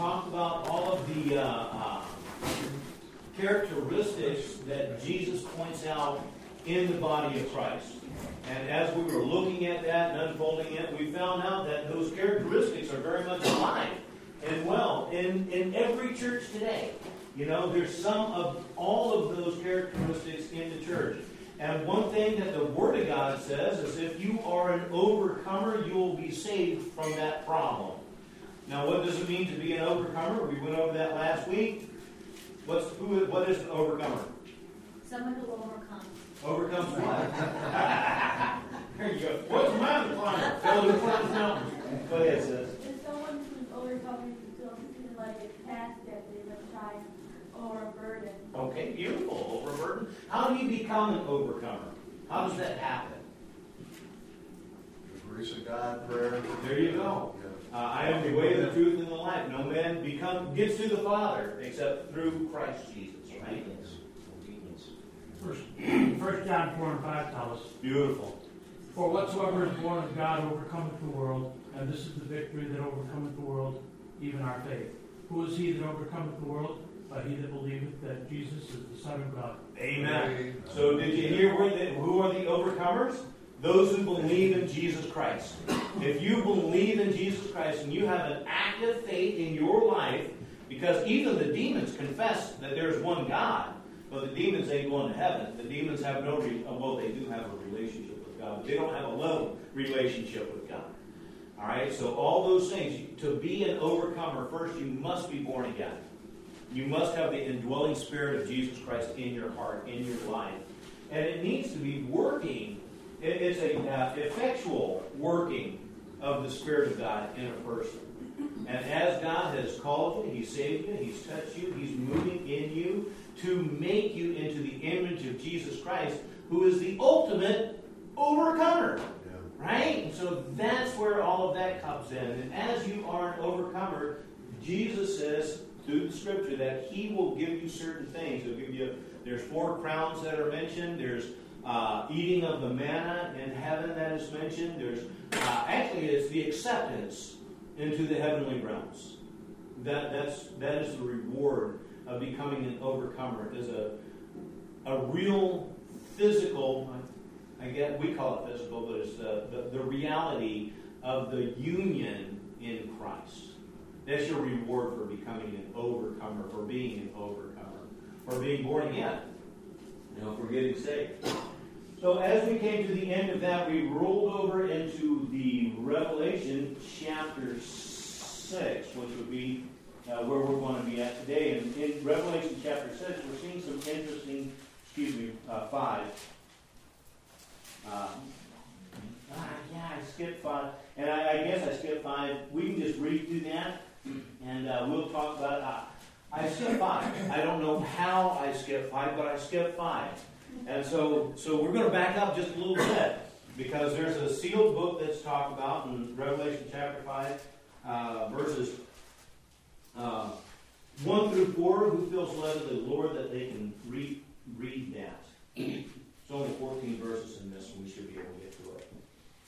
talked about all of the characteristics that Jesus points out in the body of Christ. And as we were looking at that and unfolding it, we found out that those characteristics are very much alive and well in every church today. You know, there's some of all of those characteristics in the church. And one thing that the Word of God says is if you are an overcomer, you will be saved from that problem. Now, what does it mean to be an overcomer? We went over that last week. What is an overcomer? Someone who overcomes. Overcomes what? There you go. What's a mountain climber? Fellow who climbs mountains. Go ahead, sis. It's someone who's overcoming something like a task that they must try or a burden. Okay, beautiful. Over a burden. How do you become an overcomer? How does that happen? The grace of God, prayer. There you go. I am the way, the truth, and the life. No man gets to the Father except through Christ Jesus. Right? First John 4 and 5 tell us, Beautiful. for whatsoever is born of God overcometh the world, and this is the victory that overcometh the world, even our faith. Who is he that overcometh the world? But he that believeth that Jesus is the Son of God. Amen. So did you hear who are the overcomers? Those who believe in Jesus Christ. If you believe in Jesus Christ and you have an active faith in your life, because even the demons confess that there is one God, but the demons ain't going to heaven. The demons have no, well, they do have a relationship with God, but they don't have a love relationship with God. All right, so all those things, to be an overcomer, first you must be born again. You must have the indwelling spirit of Jesus Christ in your heart, in your life. And it needs to be working. It's an effectual working of the Spirit of God in a person. And as God has called you, He saved you, He's touched you, He's moving in you to make you into the image of Jesus Christ, who is the ultimate overcomer. Yeah. Right? And so that's where all of that comes in. And as you are an overcomer, Jesus says through the Scripture that He will give you certain things. He'll give you, there's 4 crowns that are mentioned. There's eating of the manna in heaven that is mentioned. There's actually it's the acceptance into the heavenly realms. That is the reward of becoming an overcomer. It is a real physical. I guess we call it physical, but it's the reality of the union in Christ. That's your reward for becoming an overcomer, for being an overcomer, for being born again. You know, for getting saved. So as we came to the end of that, we rolled over into the Revelation chapter 6, which would be where we're going to be at today. And in Revelation chapter 6, we're seeing some interesting, 5. I skipped 5. And I guess I skipped 5. We can just read through that, and we'll talk about it. I skipped 5. I don't know how I skipped 5, but I skipped 5. And so we're going to back up just a little bit, because there's a sealed book that's talked about in Revelation chapter 5, verses 1 through 4. Who feels led of the Lord that they can read that? It's only 14 verses in this, and we should be able to get to it.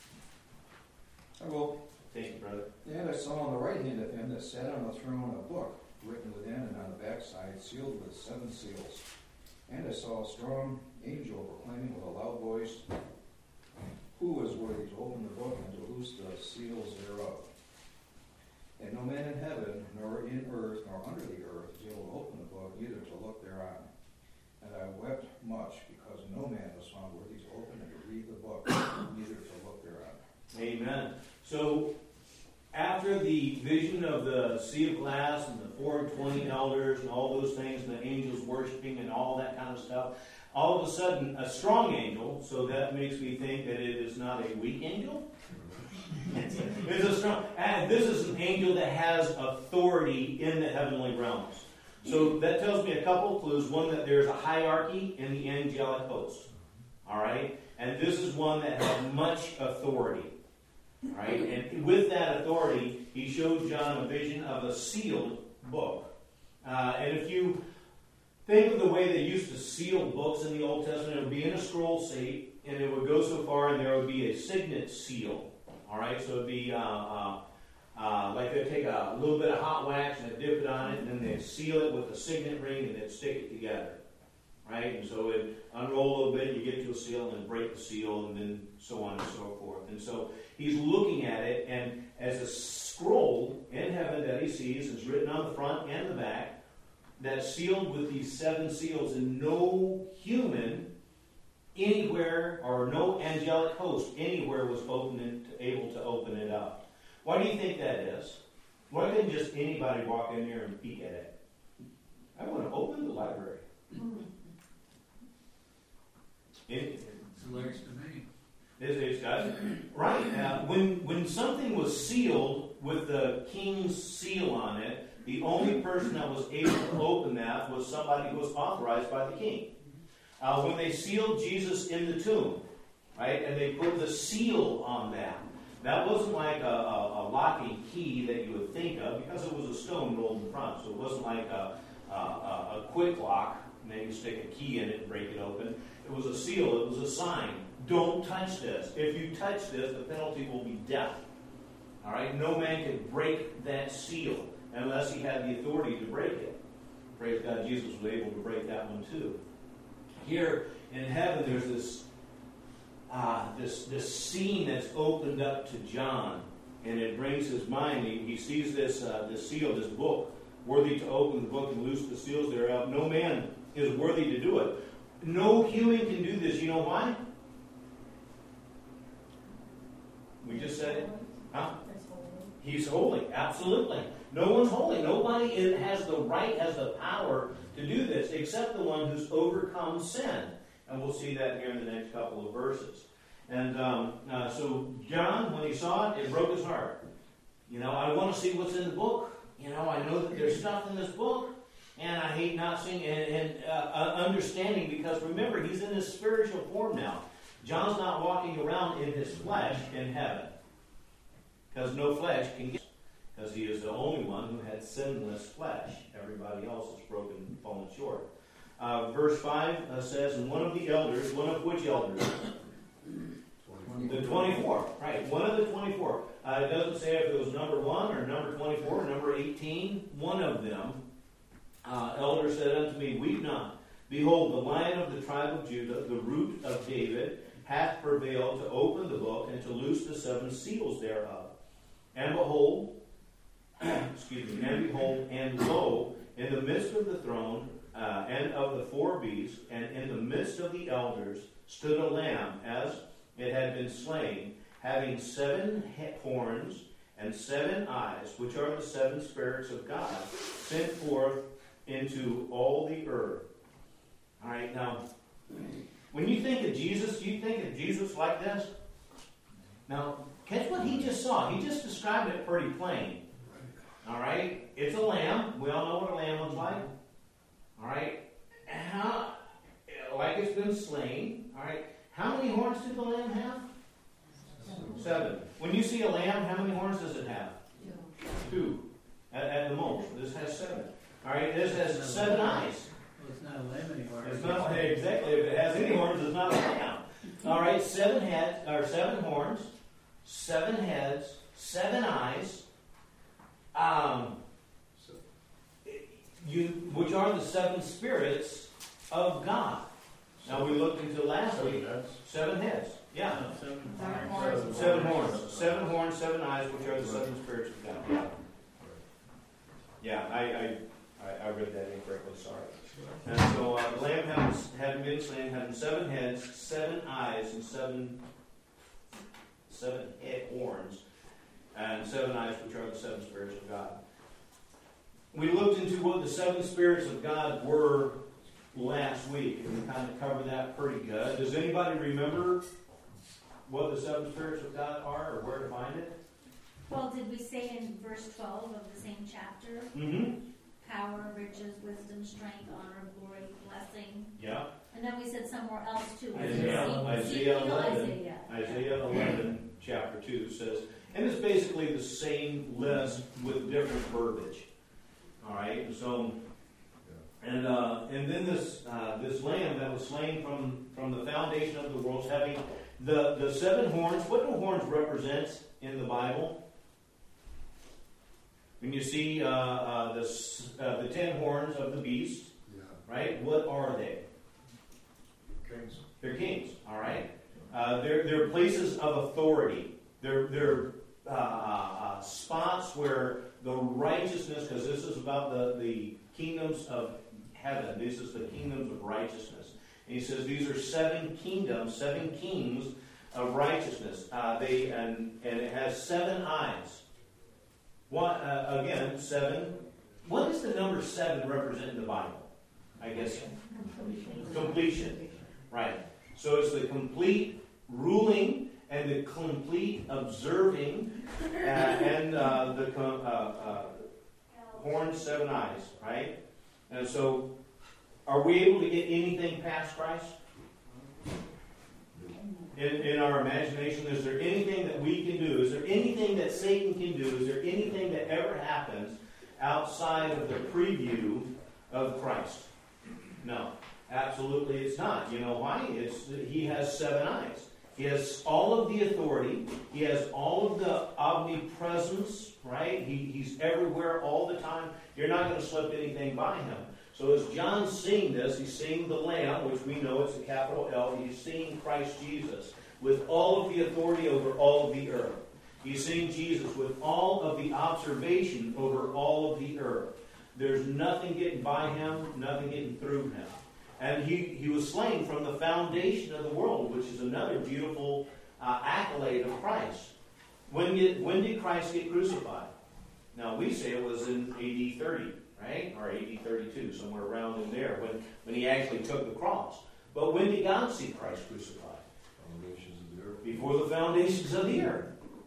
I will. Thank you, brother. And I saw on the right hand of him that sat on the throne a book, written within and on the backside, sealed with 7 seals. And I saw a strong angel proclaiming with a loud voice, who is worthy to open the book and to loose the seals thereof? And no man in heaven, nor in earth, nor under the earth, is able to open the book, neither to look thereon. And I wept much, because no man was found worthy to open and to read the book, neither to look thereon. Amen. So, after the vision of the sea of glass and the 4 and 20 elders and all those things, and the angels worshiping and all that kind of stuff, all of a sudden, a strong angel, so that makes me think that it is not a weak angel. It's a strong, and this is an angel that has authority in the heavenly realms. So that tells me a couple of clues. One, that there's a hierarchy in the angelic host. All right? And this is one that has much authority. Right? And with that authority, he showed John a vision of a sealed book. And if you think of the way they used to seal books in the Old Testament, it would be in a scroll shape, and it would go so far, and there would be a signet seal. All right? So it would be like they'd take a little bit of hot wax and they'd dip it on it, and then they'd seal it with a signet ring and they'd stick it together. Right? And so it'd unroll a little bit, you get to a seal, and then break the seal, and then so on and so forth. And so he's looking at it, and as a scroll in heaven that he sees is written on the front and the back, that's sealed with these 7 seals, and no human anywhere, or no angelic host anywhere was able to open it up. Why do you think that is? Why couldn't just anybody walk in there and peek at it? I want to open the library. It's hilarious to me. It's got right. When something was sealed with the king's seal on it, the only person that was able to open that was somebody who was authorized by the king. When they sealed Jesus in the tomb, right, and they put the seal on that, that wasn't like a locking key that you would think of, because it was a stone rolled in front, so it wasn't like a quick lock, and then you stick a key in it and break it open. It was a seal, it was a sign. Don't touch this. If you touch this, the penalty will be death. All right? No man can break that seal unless he had the authority to break it. Praise God, Jesus was able to break that one too. Here in heaven, there's this scene that's opened up to John, and it brings his mind. He sees this seal, this book, worthy to open the book and loose the seals thereof. No man is worthy to do it. No human can do this. You know why? We just said it. Huh? He's holy. Absolutely. No one's holy. Nobody has the right, has the power to do this, except the one who's overcome sin. And we'll see that here in the next couple of verses. And so John, when he saw it, it broke his heart. I want to see what's in the book. I know that there's stuff in this book. And I hate not seeing and understanding, because remember, he's in his spiritual form now. John's not walking around in his flesh in heaven, because no flesh can get, because he is the only one who had sinless flesh. Everybody else is broken and fallen short. Verse 5 says, and one of the elders, one of which elders? The 24, right, one of the 24. It doesn't say if it was number 1 or number 24 or number 18. One of them. Elder said unto me, weep not. Behold, the Lion of the tribe of Judah, the Root of David, hath prevailed to open the book and to loose the 7 seals thereof. And behold, and lo, in the midst of the throne and of the 4 beasts, and in the midst of the elders, stood a lamb, as it had been slain, having 7 horns and 7 eyes, which are the 7 spirits of God, sent forth into all the earth. All right, now, when you think of Jesus, do you think of Jesus like this? Now, catch what he just saw. He just described it pretty plain. All right, it's a lamb. We all know what a lamb looks like. All right, like it's been slain. All right, how many horns did the lamb have? 7. When you see a lamb, how many horns does it have? 2 at the most. This has 7. All right, this has 7 eyes. Well, it's not a lamb anymore. It's not exactly. If it has any horns, it's not a lamb. All right, 7 heads or 7 horns, 7 heads, 7 eyes. Which are the 7 spirits of God. Now we looked into last week. 7 heads. Yeah. 7 horns. 7 horns, 7 eyes, which are the 7 spirits of God. Yeah, I read that incorrectly, sorry. And so the lamb having been slain, having 7 heads, 7 eyes, and 7 head horns, and 7 eyes, which are the 7 spirits of God. We looked into what the 7 spirits of God were last week, and we kind of covered that pretty good. Does anybody remember what the 7 spirits of God are, or where to find it? Well, did we say in verse 12 of the same chapter? Mm-hmm. Power, riches, wisdom, strength, honor, glory, blessing. Yeah. And then we said somewhere else too. Isaiah 11, chapter 2 says, and it's basically the same list with different verbiage. All right, so, and then this lamb that was slain from the foundation of the world, having the 7 horns. What do horns represent in the Bible? When you see the 10 horns of the beast, right? What are they? Kings. They're kings, all right? They're places of authority. They're spots where the righteousness, because this is about the kingdoms of heaven. This is the kingdoms of righteousness. And he says these are 7 kingdoms, 7 kings of righteousness. And it has 7 eyes. Again, 7. What does the number 7 represent in the Bible? I guess completion. Right. So it's the complete ruling and the complete observing and the horn, 7 eyes. Right. And so, are we able to get anything past Christ? In our imagination, is there anything that we can do? Is there anything that Satan can do? Is there anything that ever happens outside of the preview of Christ? No, absolutely it's not. You know why? He has 7 eyes. He has all of the authority. He has all of the omnipresence, right? He's everywhere all the time. You're not going to slip anything by him. So as John's seeing this, he's seeing the Lamb, which we know it's a capital L. He's seeing Christ Jesus with all of the authority over all of the earth. He's seeing Jesus with all of the observation over all of the earth. There's nothing getting by him, nothing getting through him. And he was slain from the foundation of the world, which is another beautiful accolade of Christ. When did Christ get crucified? Now, we say it was in AD 30. Right? Or AD 32, somewhere around in there, when he actually took the cross. But when did God see Christ crucified? Foundations of the earth. Before the foundations of the earth.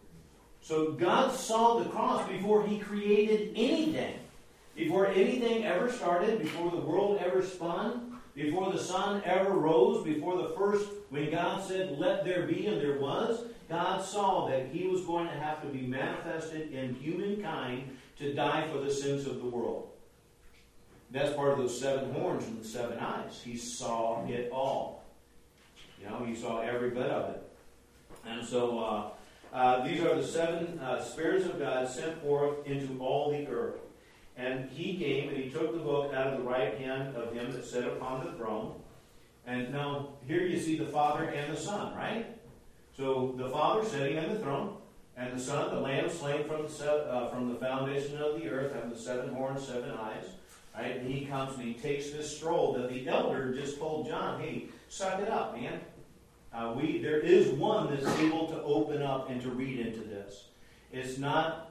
So God saw the cross before he created anything. Before anything ever started, before the world ever spun, before the sun ever rose, before the first, when God said, let there be, and there was, God saw that he was going to have to be manifested in humankind to die for the sins of the world. That's part of those 7 horns and the 7 eyes. He saw it all. You know, he saw every bit of it. And so these are the 7 spirits of God sent forth into all the earth. And he came and he took the book out of the right hand of him that sat upon the throne. And now here you see the Father and the Son, right? So the Father sitting on the throne, and the Son, the Lamb slain from the foundation of the earth, having the 7 horns, 7 eyes. Right? And he comes and he takes this scroll that the elder just told John, hey, suck it up, man. There is one that's able to open up and to read into this. It's not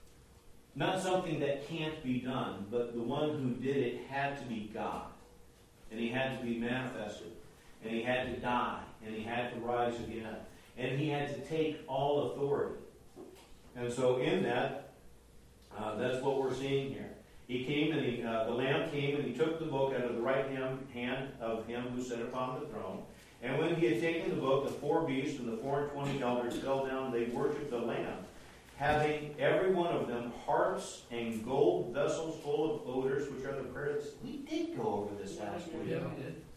something that can't be done, but the one who did it had to be God. And he had to be manifested. And he had to die. And he had to rise again. And he had to take all authority. And so in that, that's what we're seeing here. He came and the Lamb came and he took the book out of the right hand of him who sat upon the throne. And when he had taken the book, the 4 beasts and the 24 elders fell down. They worshipped the Lamb, having every one of them harps and gold vessels full of odors, which are the prayers. We did go over this last week. Yeah, we did.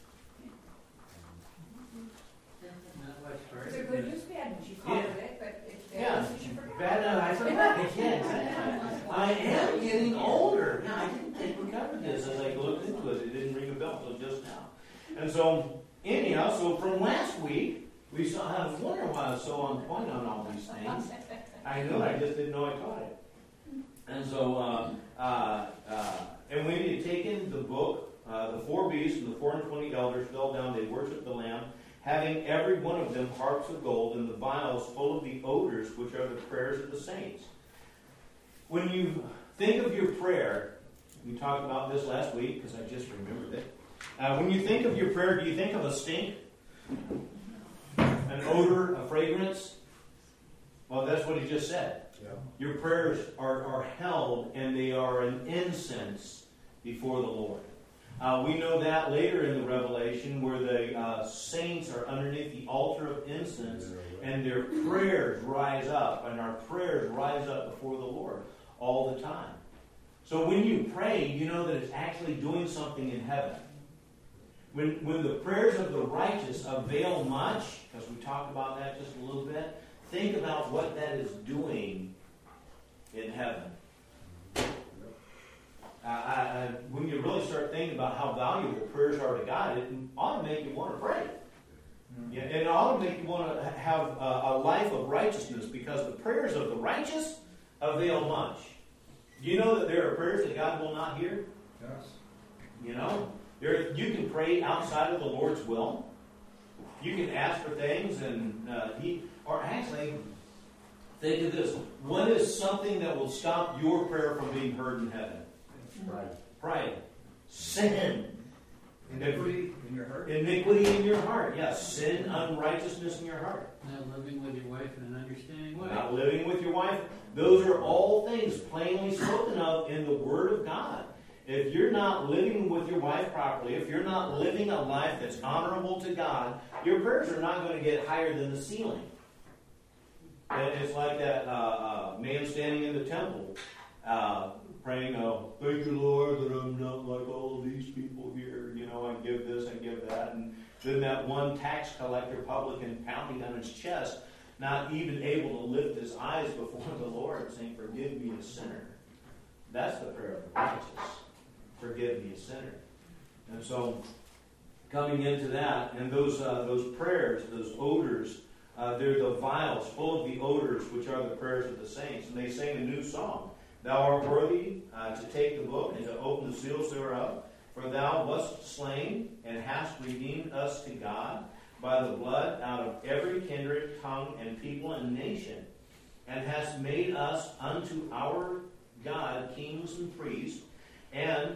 Not much for It's a it. good news, bad news. You covered it, but it's bad Yeah, news that you forgot. bad. I forgot. I am getting older. Now, I didn't think we covered this as I looked into it. It didn't ring a bell until just now. And so, anyhow, so from last week, we saw. I was wondering why I was so on point on all these things. I knew I just didn't know I caught it. And so, and when he had taken the book, the 4 beasts and the 24 elders fell down. They worshipped the Lamb, having every one of them harps of gold and the vials full of the odors, which are the prayers of the saints. When you think of your prayer, we talked about this last week because I just remembered it. When you think of your prayer, do you think of a stink? An odor, a fragrance? Well, that's what he just said. Yeah. Your prayers are held and they are an incense before the Lord. We know that later in the Revelation where the saints are underneath the altar of incense and their prayers rise up, and our prayers rise up before the Lord all the time. So when you pray, you know that it's actually doing something in heaven. When the prayers of the righteous avail much, because we talked about that just a little bit, think about what that is doing in heaven. thinking about how valuable prayers are to God, it ought to make you want to pray. Yeah, and it ought to make you want to have a life of righteousness, because the prayers of the righteous avail much. Do you know that there are prayers that God will not hear? Yes. You know, you can pray outside of the Lord's will. You can ask for things, and actually, think of this. What is something that will stop your prayer from being heard in heaven? Pride. Sin. Iniquity in your heart? Iniquity in your heart. Yes, sin, unrighteousness in your heart. Not living with your wife in an understanding way. Not living with your wife. Those are all things plainly spoken of in the Word of God. If you're not living with your wife properly, if you're not living a life that's honorable to God, your prayers are not going to get higher than the ceiling. It's like that man standing in the temple praying, thank you, Lord, that I'm not like all of these people here. You know, I give this, I give that. And then that one tax collector publican pounding on his chest, not even able to lift his eyes before the Lord, saying, forgive me, a sinner. That's the prayer of the righteous. Forgive me, a sinner. And so, coming into that, and those prayers, those odors, they're the vials full of the odors, which are the prayers of the saints. And they sang a new song. Thou art worthy to take the book and to open the seals thereof, for thou wast slain and hast redeemed us to God by the blood out of every kindred, tongue, and people and nation, and hast made us unto our God kings and priests, and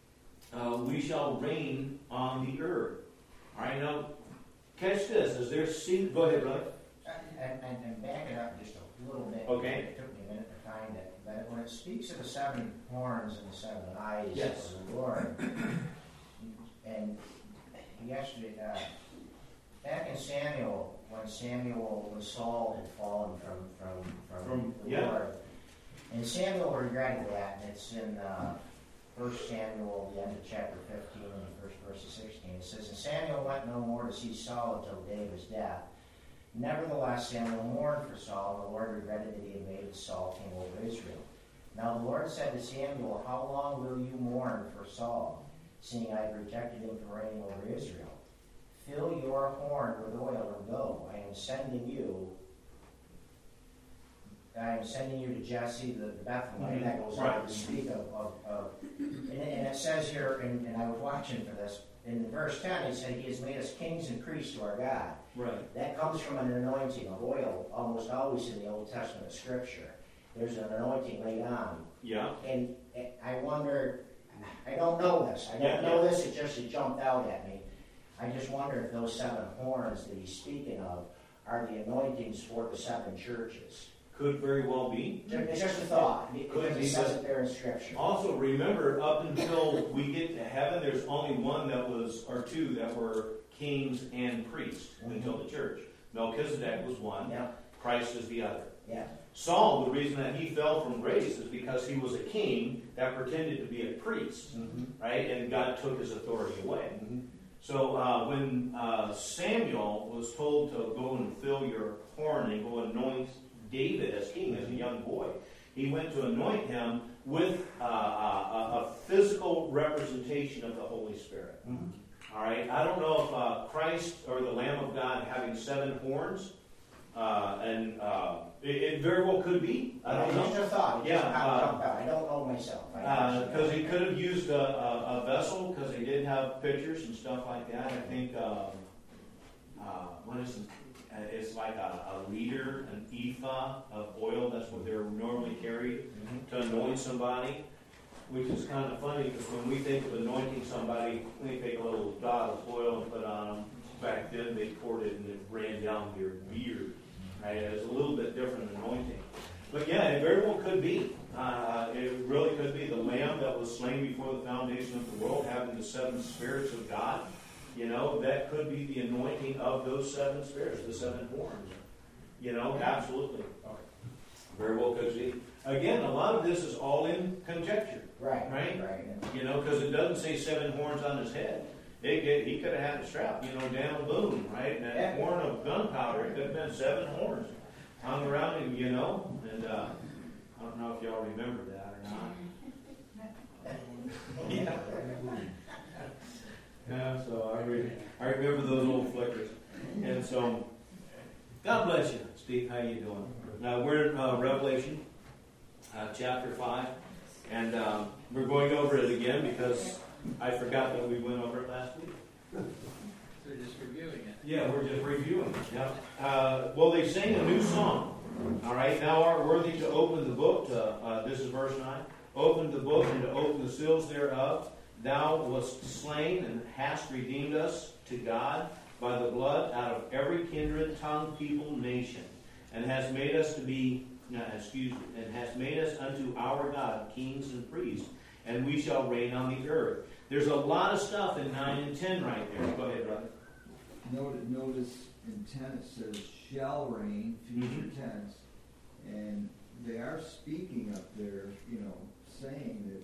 we shall reign on the earth. All right, now catch this. As they're seated, go ahead, brother. And back it up just a little bit. Okay. It took me a minute to find it. But when it speaks of the 7 horns and the 7 eyes Yes. of the Lord, and yesterday, back in Samuel, when Saul had fallen from the Lord, and Samuel regretted that, and it's in 1 Samuel, the end of chapter 15, and the first verse of 16. It says, and Samuel went no more to see Saul until the day of his death. Nevertheless, Samuel mourned for Saul, and the Lord regretted that he had made Saul king over Israel. Now the Lord said to Samuel, how long will you mourn for Saul, seeing I have rejected him from reigning over Israel? Fill your horn with oil and go. I am sending you to Jesse the Bethlehemite. That goes on to speak of and it says here, and I was watching for this, in verse 10, it said, he has made us kings and priests to our God. Right. That comes from an anointing of oil, almost always in the Old Testament Scripture. There's an anointing laid on. Yeah. And I wonder, I don't know this. I don't know this, it jumped out at me. I just wonder if those 7 horns that he's speaking of are the anointings for the 7 churches. Could very well be. It's just a thought, because it says it there in Scripture. Also, remember, up until we get to heaven, there's only one that was, or 2 that were kings and priests until the church. Melchizedek was one. Yeah. Christ is the other. Yeah. Saul, the reason that he fell from grace is because he was a king that pretended to be a priest, right? And God took his authority away. So when Samuel was told to go and fill your horn and go anoint David as king, as a young boy, he went to anoint him with a physical representation of the Holy Spirit. All right? I don't know if Christ or the Lamb of God having 7 horns, it very well could be. I don't know. Just a thought. I don't know myself. Because he could have used a vessel, because they did have pictures and stuff like that. I think, what is it? It's like a liter, an ephah of oil. That's what they're normally carried to anoint somebody, which is kind of funny because when we think of anointing somebody, we take a little dot of oil and put on them. Back then, they poured it and it ran down your beard. Right? It's a little bit different anointing. But yeah, it very well could be. It really could be the Lamb that was slain before the foundation of the world, having the 7 spirits of God. You know, that could be the anointing of those 7 spirits, the 7 horns. You know, absolutely. Very well could be. Again, a lot of this is all in conjecture. Right? You know, because it doesn't say 7 horns on his head. He could have had a strap, down a boom, right? And that horn of gunpowder, it could have been 7 horns hung around him, And I don't know if y'all remember that or not. I remember those old flickers. And so, God bless you, Steve. How you doing? Now we're in Revelation chapter 5, and we're going over it again because I forgot that we went over it last week. So we're just reviewing it. Yeah, we're just reviewing it. Yeah. Well, they sang a new song. All right. Thou art worthy to open the book. This is verse 9. Open the book and to open the seals thereof. Thou wast slain and hast redeemed us to God by the blood out of every kindred, tongue, people, nation, and hast made us to be, and hast made us unto our God kings and priests, and we shall reign on the earth. There's a lot of stuff in 9 and 10 right there. Go ahead, brother. Notice in 10 it says shall reign, future tense, and they are speaking up there, saying that,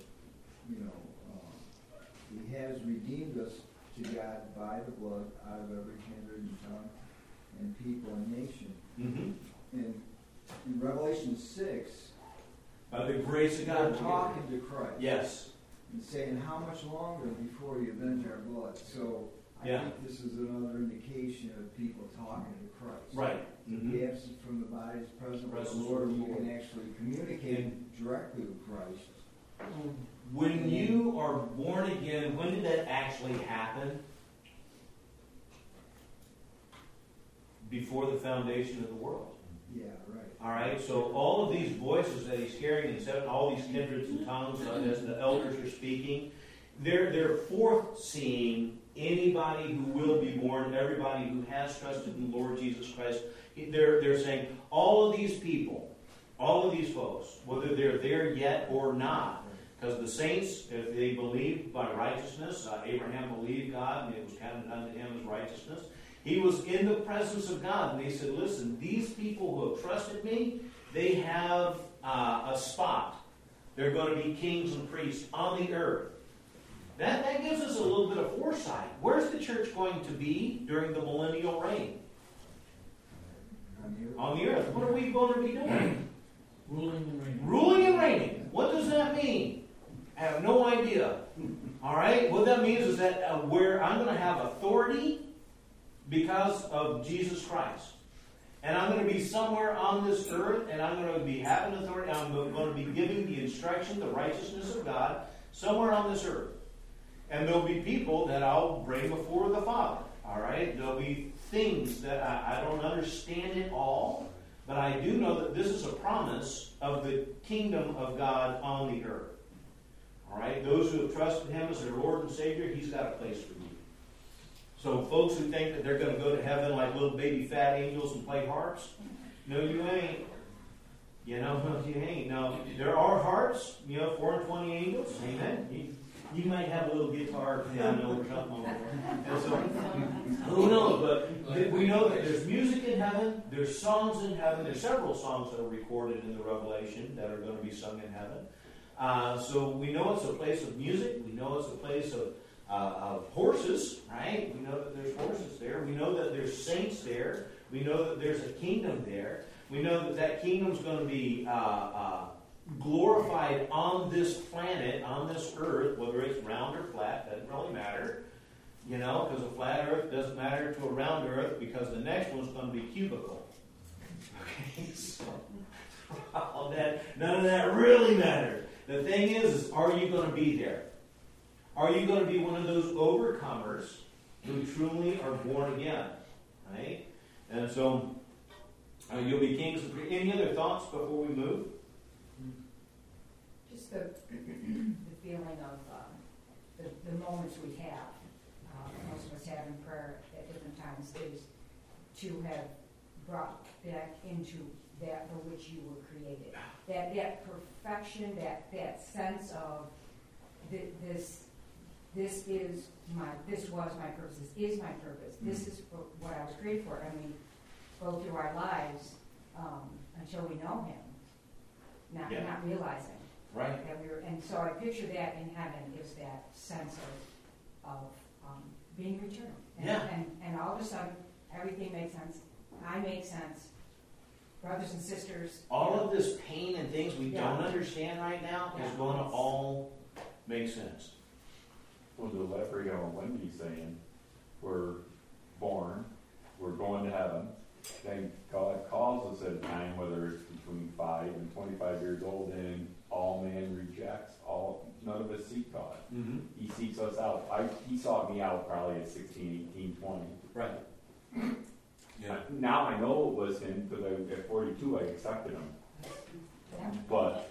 He has redeemed us to God by the blood out of every kindred and tongue and people and nation. Mm-hmm. And in Revelation 6, by the grace of God, they're talking to Christ. Yes. And saying, how much longer before you avenge our blood? So I think this is another indication of people talking to Christ. Right. Mm-hmm. The absent from the body is present with the Lord. You can actually communicate directly with Christ. When you are born again, when did that actually happen? Before the foundation of the world. Yeah, right. All right, so all of these voices that he's hearing, and all these kindreds and tongues as the elders are speaking, they're foreseeing anybody who will be born, everybody who has trusted in the Lord Jesus Christ. They're saying all of these people, all of these folks, whether they're there yet or not, because the saints, if they believed by righteousness, Abraham believed God, and it was counted unto him as righteousness. He was in the presence of God, and they said, listen, these people who have trusted me, they have a spot. They're going to be kings and priests on the earth. That gives us a little bit of foresight. Where's the church going to be during the millennial reign? On the earth. What are we going to be doing? Ruling and reigning. Ruling and reigning. What does that mean? I have no idea. All right? What that means is that where I'm going to have authority because of Jesus Christ. And I'm going to be somewhere on this earth, and I'm going to be having authority. I'm going to be giving the instruction, the righteousness of God, somewhere on this earth. And there'll be people that I'll bring before the Father. All right? There'll be things that I don't understand it all, but I do know that this is a promise of the kingdom of God on the earth. All right? Those who have trusted Him as their Lord and Savior, He's got a place for you. So folks who think that they're going to go to heaven like little baby fat angels and play harps, no, you ain't. You ain't. No, there are harps, 4 and 20 angels. Amen. You might have a little guitar piano or something over there. So, who knows? But we know that there's music in heaven. There's songs in heaven. There's several songs that are recorded in the Revelation that are going to be sung in heaven. So we know it's a place of music. We know it's a place of horses, right? We know that there's horses there. We know that there's saints there. We know that there's a kingdom there. We know that kingdom's going to be glorified on this planet, on this earth, whether it's round or flat, doesn't really matter. Because a flat earth doesn't matter to a round earth because the next one's going to be cubical. Okay, so none of that really matters. The thing is are you going to be there? Are you going to be one of those overcomers who truly are born again? Right? And so you'll be kings. Any other thoughts before we move? Just the feeling of the moments we have, most of us have in prayer at different times, is to have brought back into that for which you were created. That perfection, that sense of this was my purpose, this is my purpose, this is what I was created for. And we go through our lives until we know Him, not realizing. Right. That and so I picture that in heaven is that sense of being returned. And all of a sudden, everything makes sense. I make sense. Brothers and sisters. All of this pain and things we don't understand right now is going to all make sense. Well, to elaborate on what Wendy's saying, where born, we're going to heaven. Then God calls us at a time, whether it's between 5 and 25 years old, and all man rejects. None of us seek God. Mm-hmm. He seeks us out. He sought me out probably at 16, 18, 20. Right. Yeah. Now I know it was him because at 42 I accepted him. But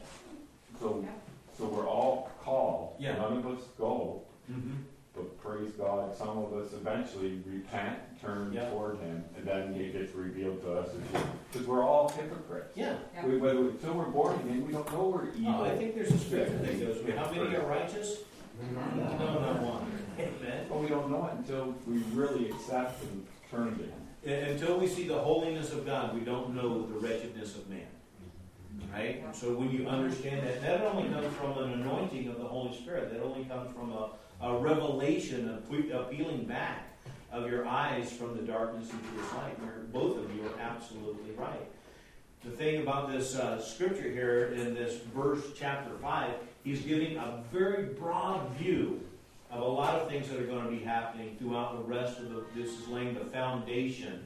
so we're all called. Yeah. None of us go. Mm-hmm. But praise God, some of us eventually repent, turn toward Him, and then it gets revealed to us because we're all hypocrites. Yeah. Until we're born again, we don't know we're evil. I think there's a scripture that goes with how many are righteous? No, not one. Amen. But we don't know it until we really accept and turn to Him. Until we see the holiness of God, we don't know the wretchedness of man. Right? And so when you understand that only comes from an anointing of the Holy Spirit. That only comes from a revelation, a peeling back of your eyes from the darkness into His light. Where both of you are absolutely right. The thing about this scripture here in this verse, chapter 5, he's giving a very broad view of a lot of things that are going to be happening throughout the rest of this is laying the foundation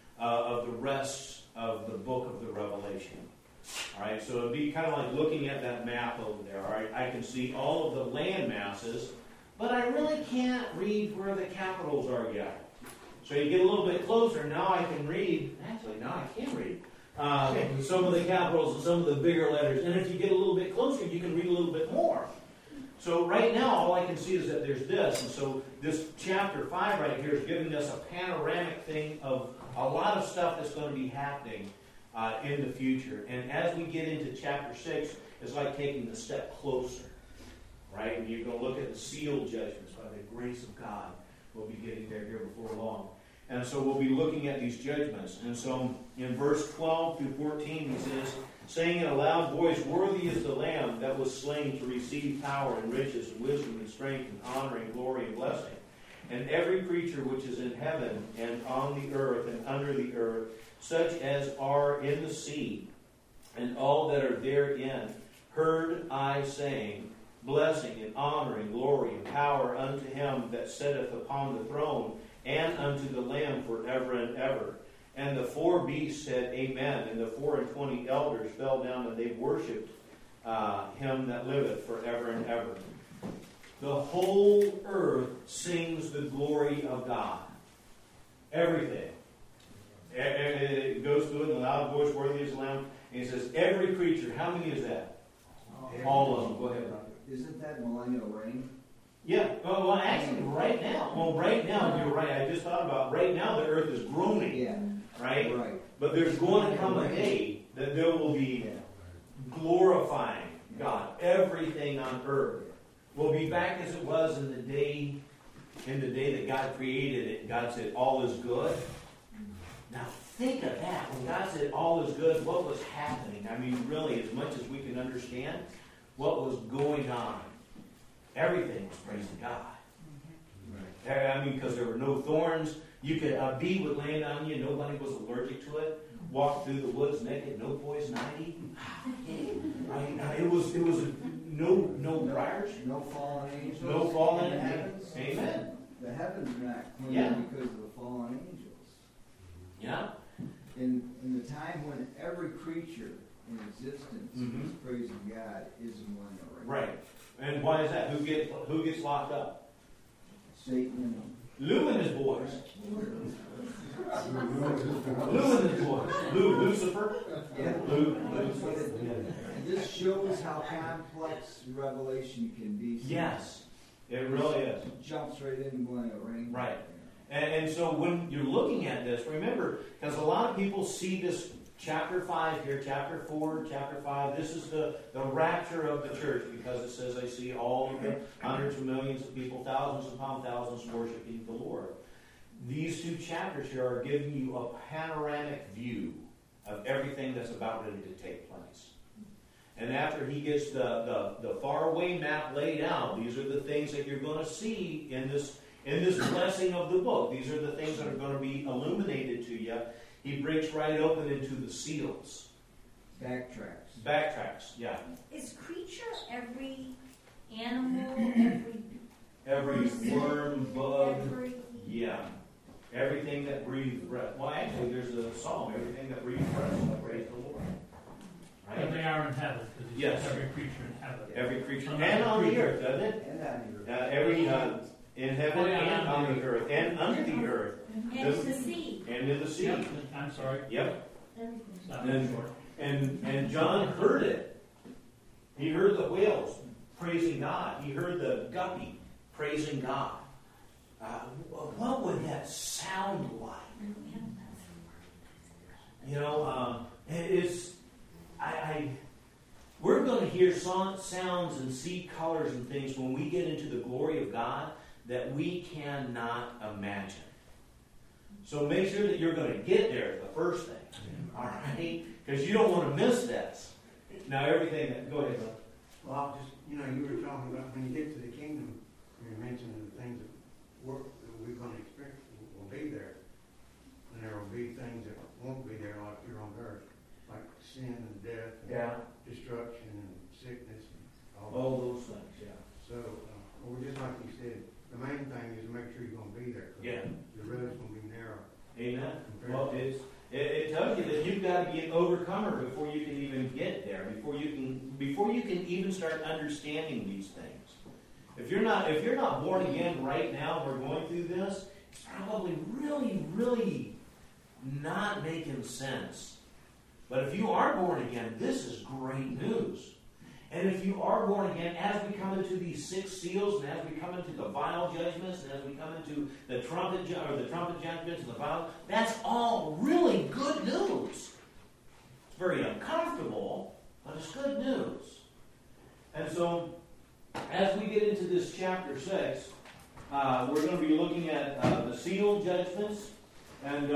of the rest of the book of the Revelation. All right, so it'd be kind of like looking at that map over there. All right, I can see all of the land masses, but I really can't read where the capitals are yet. So you get a little bit closer, now I can read. Actually, now I can read some of the capitals and some of the bigger letters. And if you get a little bit closer, you can read a little bit more. So right now, all I can see is that there's this. And so this chapter 5 right here is giving us a panoramic thing of a lot of stuff that's going to be happening in the future. And as we get into chapter 6, it's like taking a step closer. Right? And you're going to look at the sealed judgments by the grace of God. We'll be getting there here before long. And so we'll be looking at these judgments. And so in verse 12 through 14, he says, saying in a loud voice, worthy is the Lamb that was slain to receive power and riches and wisdom and strength and honor and glory and blessing. And every creature which is in heaven and on the earth and under the earth, such as are in the sea, and all that are therein, heard I saying, blessing and honor and glory and power unto him that sitteth upon the throne, and unto the Lamb forever and ever. And the 4 beasts said, Amen. And the 24 elders fell down, and they worshipped him that liveth forever and ever. The whole earth sings the glory of God. Everything. It goes through it in a loud voice, worthy is the Lamb. And he says, every creature. How many is that? All of them. Go ahead, Robert. Isn't that millennial reign? Yeah, well, actually, right now. Well, right now, you're right. I just thought about right now the earth is groaning. Yeah. Right? Right. But there's going to come a day that there will be glorifying God. Everything on earth will be back as it was in the day that God created it. God said, all is good. Now, think of that. When God said all is good, what was happening? I mean, really, as much as we can understand, what was going on? Everything was praising God. Right. I mean, because there were no thorns. You could, a bee would land on you. Nobody was allergic to it. Walk through the woods naked. No poison ivy. Right? Now, it was no briars. No fallen angels. No fallen in the heavens. Amen. The heavens are not clean because of the fallen angels. Yeah. In the time when every creature in existence is praising God is in millennial reign. Right. And why is that? Who gets locked up? Satan. Lou and his boys. Lou and his boys. Lucifer. Yeah. Lucifer. This shows how complex Revelation can be. Yes, it really is. It jumps right into millennial reign. Right. And so when you're looking at this, remember, because a lot of people see this chapter 5 here, chapter 4, chapter 5, this is the rapture of the church, because it says, I see all of the hundreds of millions of people, thousands upon thousands worshiping the Lord. These 2 chapters here are giving you a panoramic view of everything that's about ready to take place. And after he gets the faraway map laid out, these are the things that you're going to see in this blessing of the book. These are the things that are going to be illuminated to you. He breaks right open into the seals. Backtracks, yeah. Is creature every animal, every worm, bug? every... Yeah. Everything that breathes breath. Well, actually, there's a psalm. Everything that breathes breath shall praise the Lord. Right? And they are in heaven, because he Yes. says every creature in heaven. Every creature. And And on the creature. earth, doesn't it? And on the Every in heaven Oh, yeah, and on the earth. And under the earth. And in the sea. And in the sea. Yep, I'm sorry. Yep. It's not And- that short. And John heard it. He heard the whales praising God. He heard the guppy praising God. What would that sound like? You know, we're going to hear sounds and see colors and things when we get into the glory of God that we cannot imagine. So make sure that you're going to get there, the first thing. All right? Because you don't want to miss this. Now, everything that... Go ahead, Bill. Well, just, you were talking about when you get to the kingdom, you mentioned the things that we're going to experience will be there. And there will be things that won't be there like here on earth, like sin and death and destruction and sickness and All those things, yeah. So, just like you said, the main thing is to make sure you're going to be there. 'Cause Yeah. the road's going to be narrow. Amen. Well, it tells you that you've got to be an overcomer before you can even get there, before you can even start understanding these things. If you're not born again right now, we're going through this, it's probably really, really not making sense. But if you are born again, this is great news. And if you are born again, as we come into these 6 seals, and as we come into the vial judgments, and as we come into the trumpet judgments and the vial, that's all really good news. It's very uncomfortable, but it's good news. And so, as we get into this chapter 6, we're going to be looking at the seal judgments, and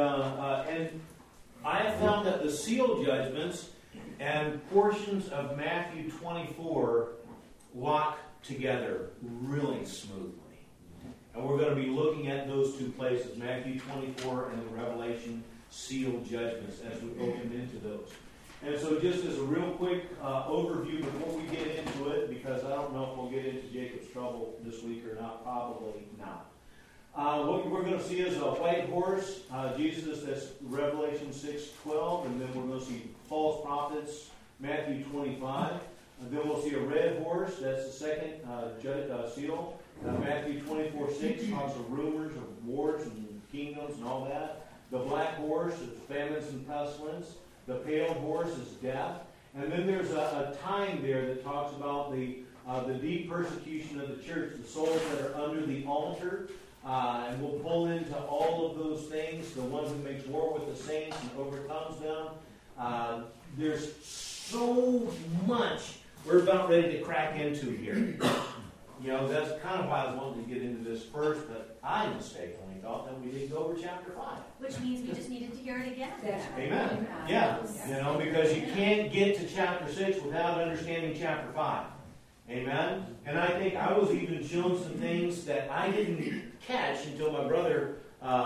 I have found that the seal judgments and portions of Matthew 24 lock together really smoothly. And we're going to be looking at those 2 places, Matthew 24 and the Revelation seal judgments, as we open into those. And so just as a real quick overview before we get into it, because I don't know if we'll get into Jacob's trouble this week or not, probably not. What we're going to see is a white horse, Jesus, that's Revelation 6:12, and then we're going to see false prophets, Matthew 25. And then we'll see a red horse, that's the second seal. Matthew 24:6 talks of rumors of wars and kingdoms and all that. The black horse is famines and pestilence. The pale horse is death. And then there's a time there that talks about the deep persecution of the church, the souls that are under the altar. And we'll pull into all of those things, the one who makes war with the saints and overcomes them. There's so much we're about ready to crack into here. That's kind of why I was wanting to get into this first, but I mistakenly thought that we didn't go over chapter 5. Which means we just needed to hear it again. Amen. Yeah. Because you can't get to chapter 6 without understanding chapter 5. Amen. And I think I was even shown some things that I didn't catch until my brother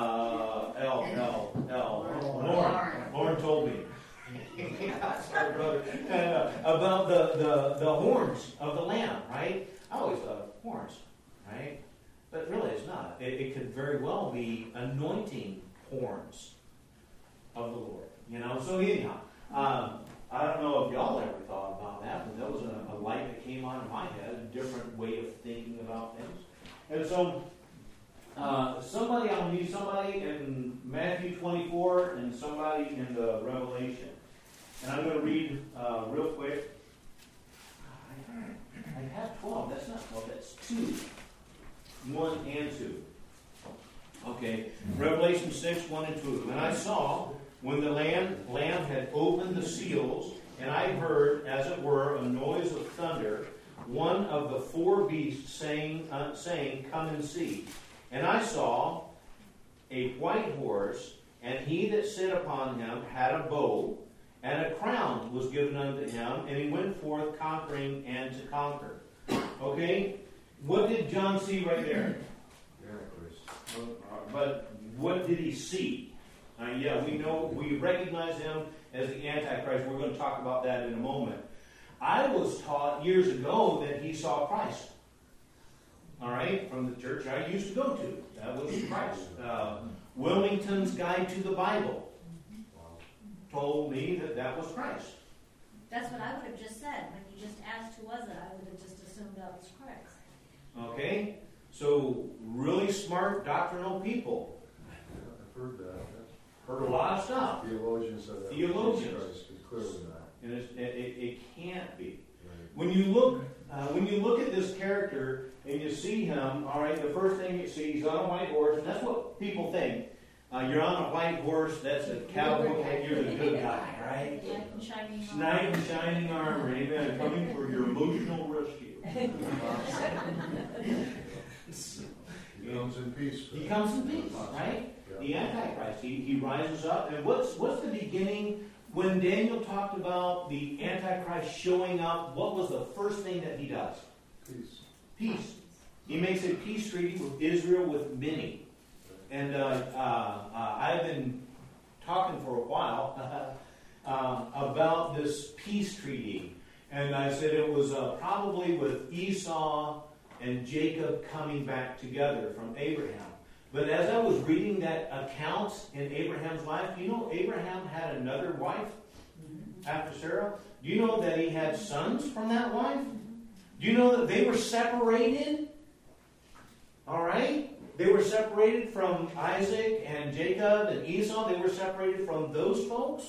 Lauren told me. Sorry, brother. About the horns of the Lamb, right? I always thought horns, right? But really it's not. It could very well be anointing horns of the Lord. So anyhow, I don't know if y'all ever thought about that, but that was a light that came on in my head, a different way of thinking about things. And so, I'll need somebody in Matthew 24 and somebody in the Revelation. And I'm going to read real quick. I have 12. That's not 12. That's 2. 1 and 2. Okay. Revelation 6, 1 and 2. And I saw, when the Lamb had opened the seals, and I heard, as it were, a noise of thunder, one of the 4 beasts saying, Come and see. And I saw a white horse, and he that sat upon him had a bow, and a crown was given unto him, and he went forth conquering and to conquer. Okay? What did John see right there? But what did he see? We recognize him as the Antichrist. We're going to talk about that in a moment. I was taught years ago that he saw Christ. All right? right, from the church I used to go to. That was Christ. Wilmington's Guide to the Bible told me that was Christ. That's what I would have just said. When you just asked who was it, I would have just assumed that was Christ. Okay? So, really smart doctrinal people. I've heard that. Heard a lot of stuff. Theologians said that. Theologians. It's clearly not. And it can't be. When you look at this character and you see him, all right, the first thing you see, he's on a white horse, and that's what people think. You're on a white horse, that's a cowboy, you're the good guy, right? Knight in shining armor. Knight in shining armor, amen, coming for your emotional rescue. He comes in peace. He comes in peace, right? Yeah. The Antichrist, he rises up, and what's the beginning? When Daniel talked about the Antichrist showing up, what was the first thing that he does? Peace. Peace. He makes a peace treaty with Israel with many. And I've been talking for a while about this peace treaty. And I said it was probably with Esau and Jacob coming back together from Abraham. But as I was reading that account in Abraham's life, you know Abraham had another wife after Sarah? Do you know that he had sons from that wife? Do you know that they were separated? All right? They were separated from Isaac and Jacob and Esau. They were separated from those folks.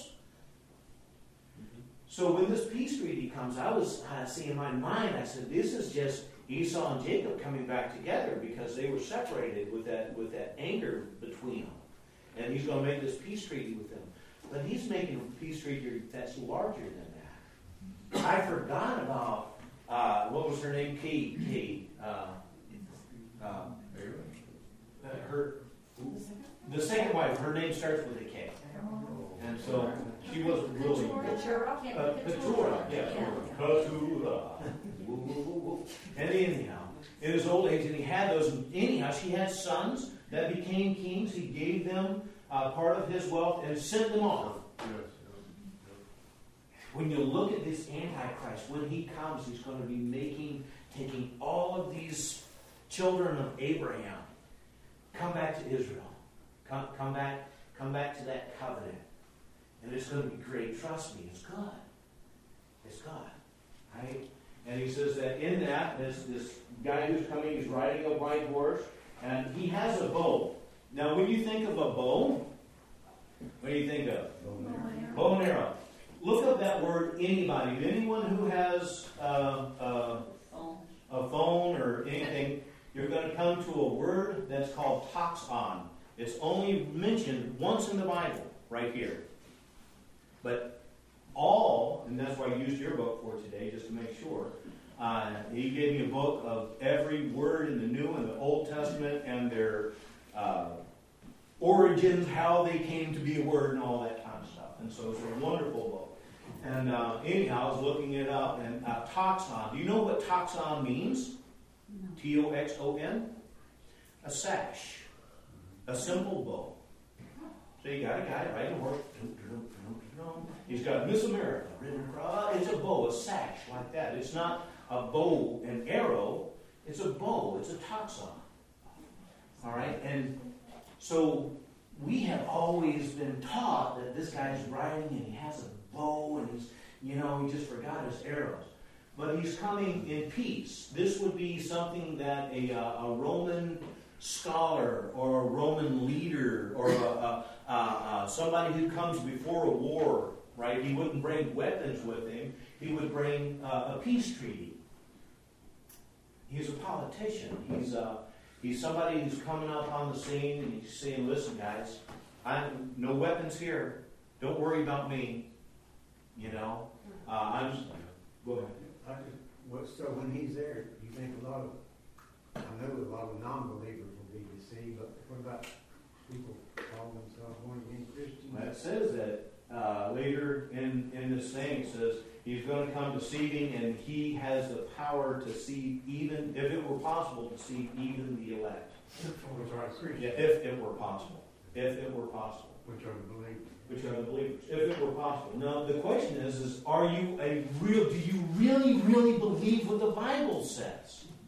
So when this peace treaty comes, I was seeing in my mind, I said, this is just Esau and Jacob coming back together because they were separated with that anger between them. And he's going to make this peace treaty with them. But he's making a peace treaty that's larger than that. I forgot about, what was her name? Kate. The second wife, her name starts with a K. And so she wasn't really... Keturah. Keturah, yeah. Keturah. And anyhow, in his old age, and he had those, anyhow, she had sons that became kings. He gave them part of his wealth and sent them off. When you look at this Antichrist, when he comes, he's going to be taking all of these children of Abraham, come back to Israel. Come back to that covenant. And it's going to be great. Trust me, it's good. It's good. Right? And he says that in that, this guy who's coming, he's riding a white horse, and he has a bow. Now, when you think of a bow, what do you think of? Bow and arrow. Look up that word, anybody. Anyone who has a phone or anything, you're going to come to a word that's called toxon. It's only mentioned once in the Bible, right here. But and that's why I used your book for today, just to make sure. He gave me a book of every word in the New and the Old Testament and their origins, how they came to be a word and all that kind of stuff. And so it's a wonderful book. And anyhow, I was looking it up, and toxon. Do you know what toxon means? No. T-O-X-O-N? A sash. A simple bow. So you got a guy riding a horse. He's got Miss America written across. It's a bow, a sash like that. It's not a bow and arrow. It's a bow. It's a toxon. All right? And so we have always been taught that this guy's riding and he has a bow and he just forgot his arrows. But he's coming in peace. This would be something that a Roman scholar or a Roman leader or somebody who comes before a war, right? He wouldn't bring weapons with him. He would bring a peace treaty. He's a politician. He's somebody who's coming up on the scene and he's saying, listen, guys, no weapons here. Don't worry about me. Go ahead. So when he's there, you think I know a lot of non-believers will be deceived, but what about people calling themselves born-again Christians? That says that later in this thing, it says he's going to come deceiving, and he has the power to see even, if it were possible, to see even the elect. Which are Christians. Yeah, if it were possible. If it were possible. Which are the believers. Which are the believers. If it were possible. Now, the question is do you really, really believe what the Bible says?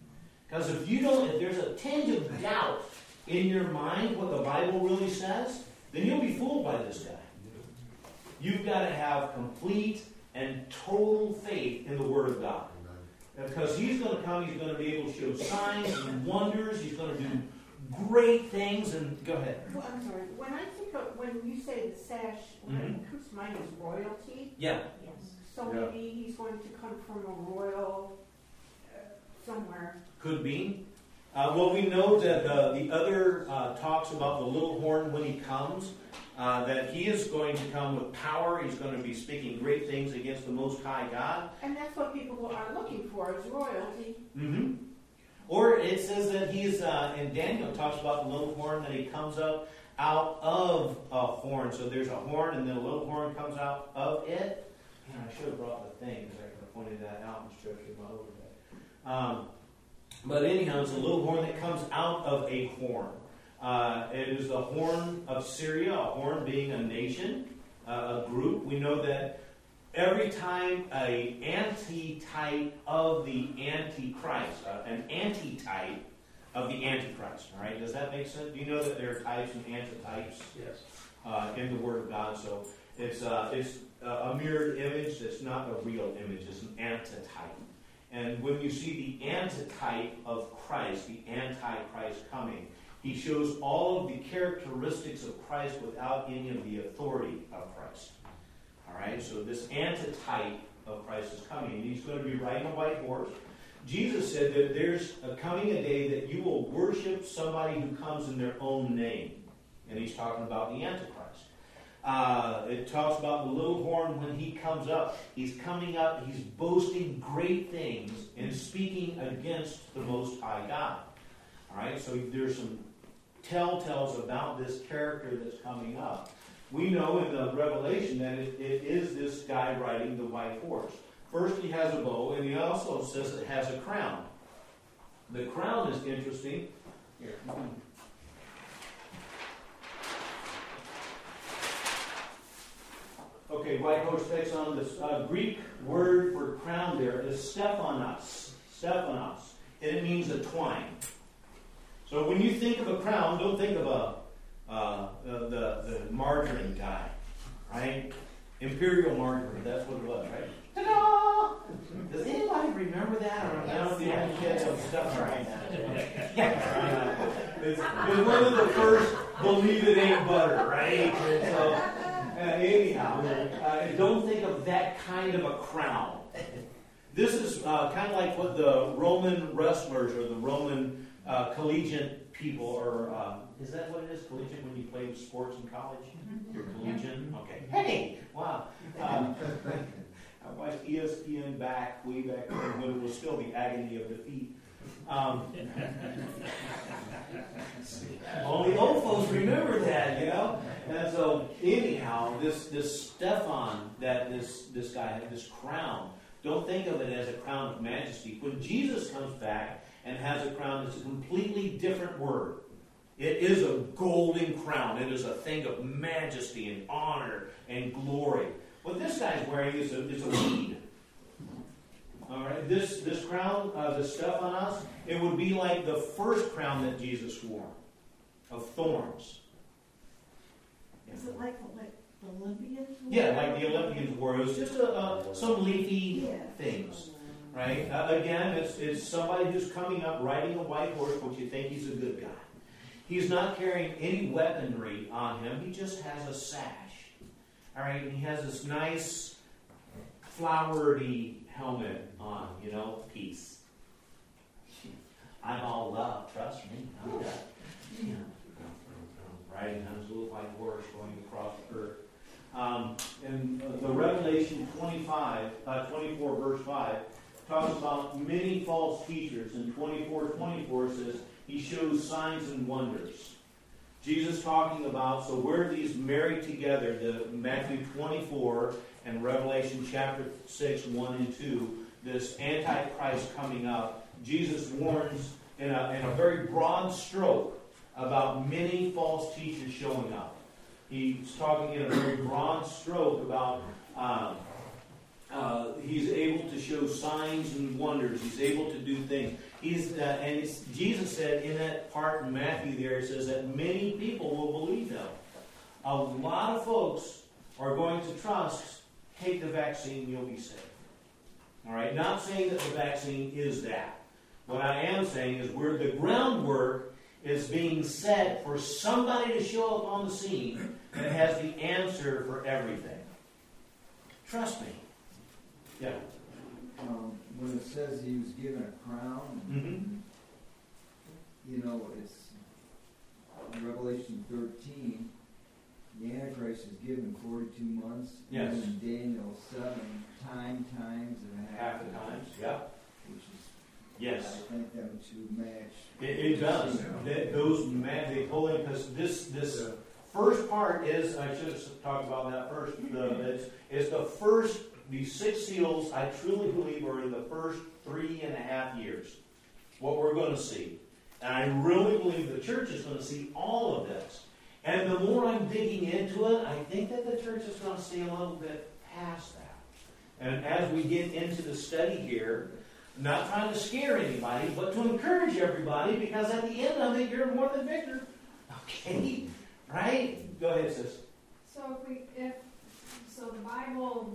Because if there's a tinge of doubt in your mind what the Bible really says, then you'll be fooled by this guy. You've got to have complete and total faith in the Word of God. Because he's going to come, he's going to be able to show signs and wonders, he's going to do great things, and go ahead. Well, I'm sorry. When you say the sash, what comes to mind is royalty. Yeah. Yes. So maybe he's going to come from a royal somewhere. Could be. Well, we know that the other talks about the little horn when he comes, that he is going to come with power. He's going to be speaking great things against the Most High God. And that's what people are looking for, is royalty. Mm-hmm. Or it says that he's, in Daniel, talks about the little horn, that he comes up out of a horn. So there's a horn, and then a little horn comes out of it. Man, I should have brought the thing, because I could have pointed that out in Scripture all over that. But anyhow, it's a little horn that comes out of a horn. It is the horn of Syria, a horn being a nation, a group. We know that every time an antitype of the Antichrist, an antitype of the Antichrist, all right? Does that make sense? Do you know that there are types and antitypes? Yes. In the Word of God? So it's a mirrored image. It's not a real image. It's an antitype. And when you see the antitype of Christ, the Antichrist coming, he shows all of the characteristics of Christ without any of the authority of Christ. All right, so this antitype of Christ is coming, and he's going to be riding a white horse. Jesus said that there's coming a day that you will worship somebody who comes in their own name. And he's talking about the Antichrist. It talks about the little horn when he comes up. He's coming up, he's boasting great things and speaking against the Most High God. All right, so there's some telltales about this character that's coming up. We know in the Revelation that it is this guy riding the white horse. First he has a bow, and he also says it has a crown. The crown is interesting. Here. Okay, white horse takes on this Greek word for crown there is Stephanos. Stephanos. And it means a twine. So when you think of a crown, don't think of the margarine guy, right? Imperial margarine, that's what it was, right? Ta-da! Does anybody remember that? Or I don't know if you have kids of stuff right now. It's one of the first believe it ain't butter, right? And so, anyhow, don't think of that kind of a crown. This is kind of like what the Roman wrestlers or the Roman collegiate people, or is that what it is? Collegiate when you play sports in college? You're collegiate? Okay. Hey! Wow. I watched ESPN way back then when it was still the agony of defeat. Only old folks remember that, you know? And so, anyhow, this Stephan, that this guy had, this crown, don't think of it as a crown of majesty. When Jesus comes back and has a crown, it's a completely different word. It is a golden crown. It is a thing of majesty and honor and glory. What this guy's wearing is a weed. All right, this crown, the Stephanos, it would be like the first crown that Jesus wore, of thorns. Is it like the Olympians? Yeah, like the Olympians wore. It was just some leafy things, right? Again, it's somebody who's coming up riding a white horse, which you think he's a good guy. He's not carrying any weaponry on him. He just has a sash. All right, and he has this nice flowery helmet on, you know, peace. I'm all love, trust me. I'm that. You know, riding on his little white horse going across the earth. And the Revelation 24 verse 5 talks about many false teachers. And 24:24 says, he shows signs and wonders. Jesus talking about, so where are these married together, the Matthew 24 and Revelation chapter 6, 1 and 2, this Antichrist coming up. Jesus warns in a very broad stroke about many false teachers showing up. He's talking in a very broad stroke about he's able to show signs and wonders. He's able to do things. Jesus said in that part in Matthew there, it says that many people will believe him. A lot of folks are going to trust, take the vaccine, you'll be safe. All right, not saying that the vaccine is that. What I am saying is where the groundwork is being set for somebody to show up on the scene that has the answer for everything. Trust me. Yeah. When it says he was given a crown, you know, it's Revelation 13. The Antichrist is given 42 months. Yes. And in Daniel 7 times and half the times. Yeah. Which is, yes. I think them to match. It does. They told him because this first part is, I should have talked about that first. It's the first. These 6 seals, I truly believe, are in the first 3.5 years. What we're going to see. And I really believe the church is going to see all of this. And the more I'm digging into it, I think that the church is going to see a little bit past that. And as we get into the study here, not trying to scare anybody, but to encourage everybody, because at the end of it, you're more than victor. Okay? Right? Go ahead, sis. So so the Bible,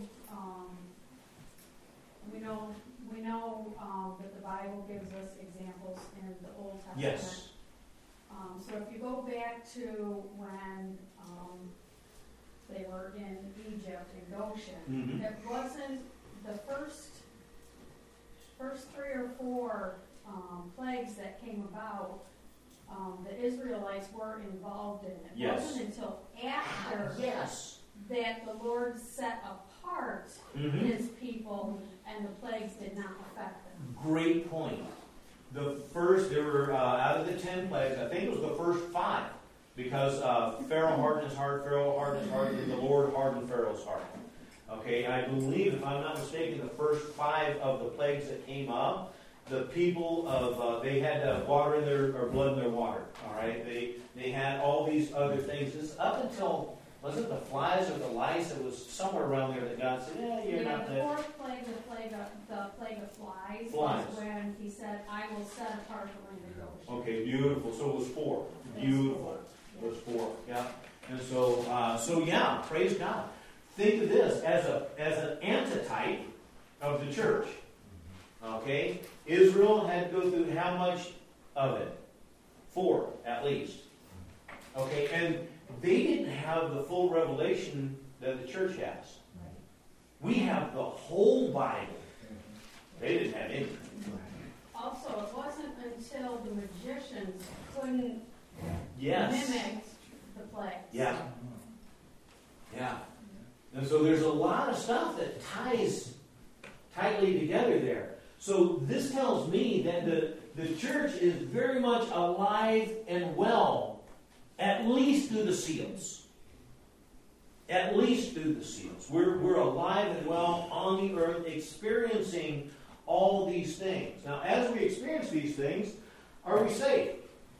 we know that the Bible gives us examples in the Old Testament. Yes. So if you go back to when they were in Egypt, in Goshen, it wasn't the first 3 or 4 plagues that came about. The Israelites were involved in it. It wasn't until after that the Lord set apart his people and the plagues did not affect them. Great point. There were out of the 10 plagues, I think it was the first 5, because Pharaoh hardened his heart, and the Lord hardened Pharaoh's heart. Okay, I believe, if I'm not mistaken, the first 5 of the plagues that came up, the people of they had water in their or blood in their water. All right, they had all these other things. It's up until, was it the flies or the lice? It was somewhere around there that God said, you're not the 4th plague, the plague of flies, was when he said, I will set apart the land of Goshen. Okay, beautiful. So it was 4. Beautiful. It was 4. Yeah. And so praise God. Think of this as an antitype of the church. Okay? Israel had to go through how much of it? 4, at least. Okay, and they didn't have the full revelation that the church has. We have the whole Bible. They didn't have anything. Also, it wasn't until the magicians couldn't mimic the plagues. Yeah. Yeah. And so there's a lot of stuff that ties tightly together there. So this tells me that the church is very much alive and well, at least through the seals. At least through the seals. We're alive and well on the earth, experiencing all these things. Now, as we experience these things, are we saved?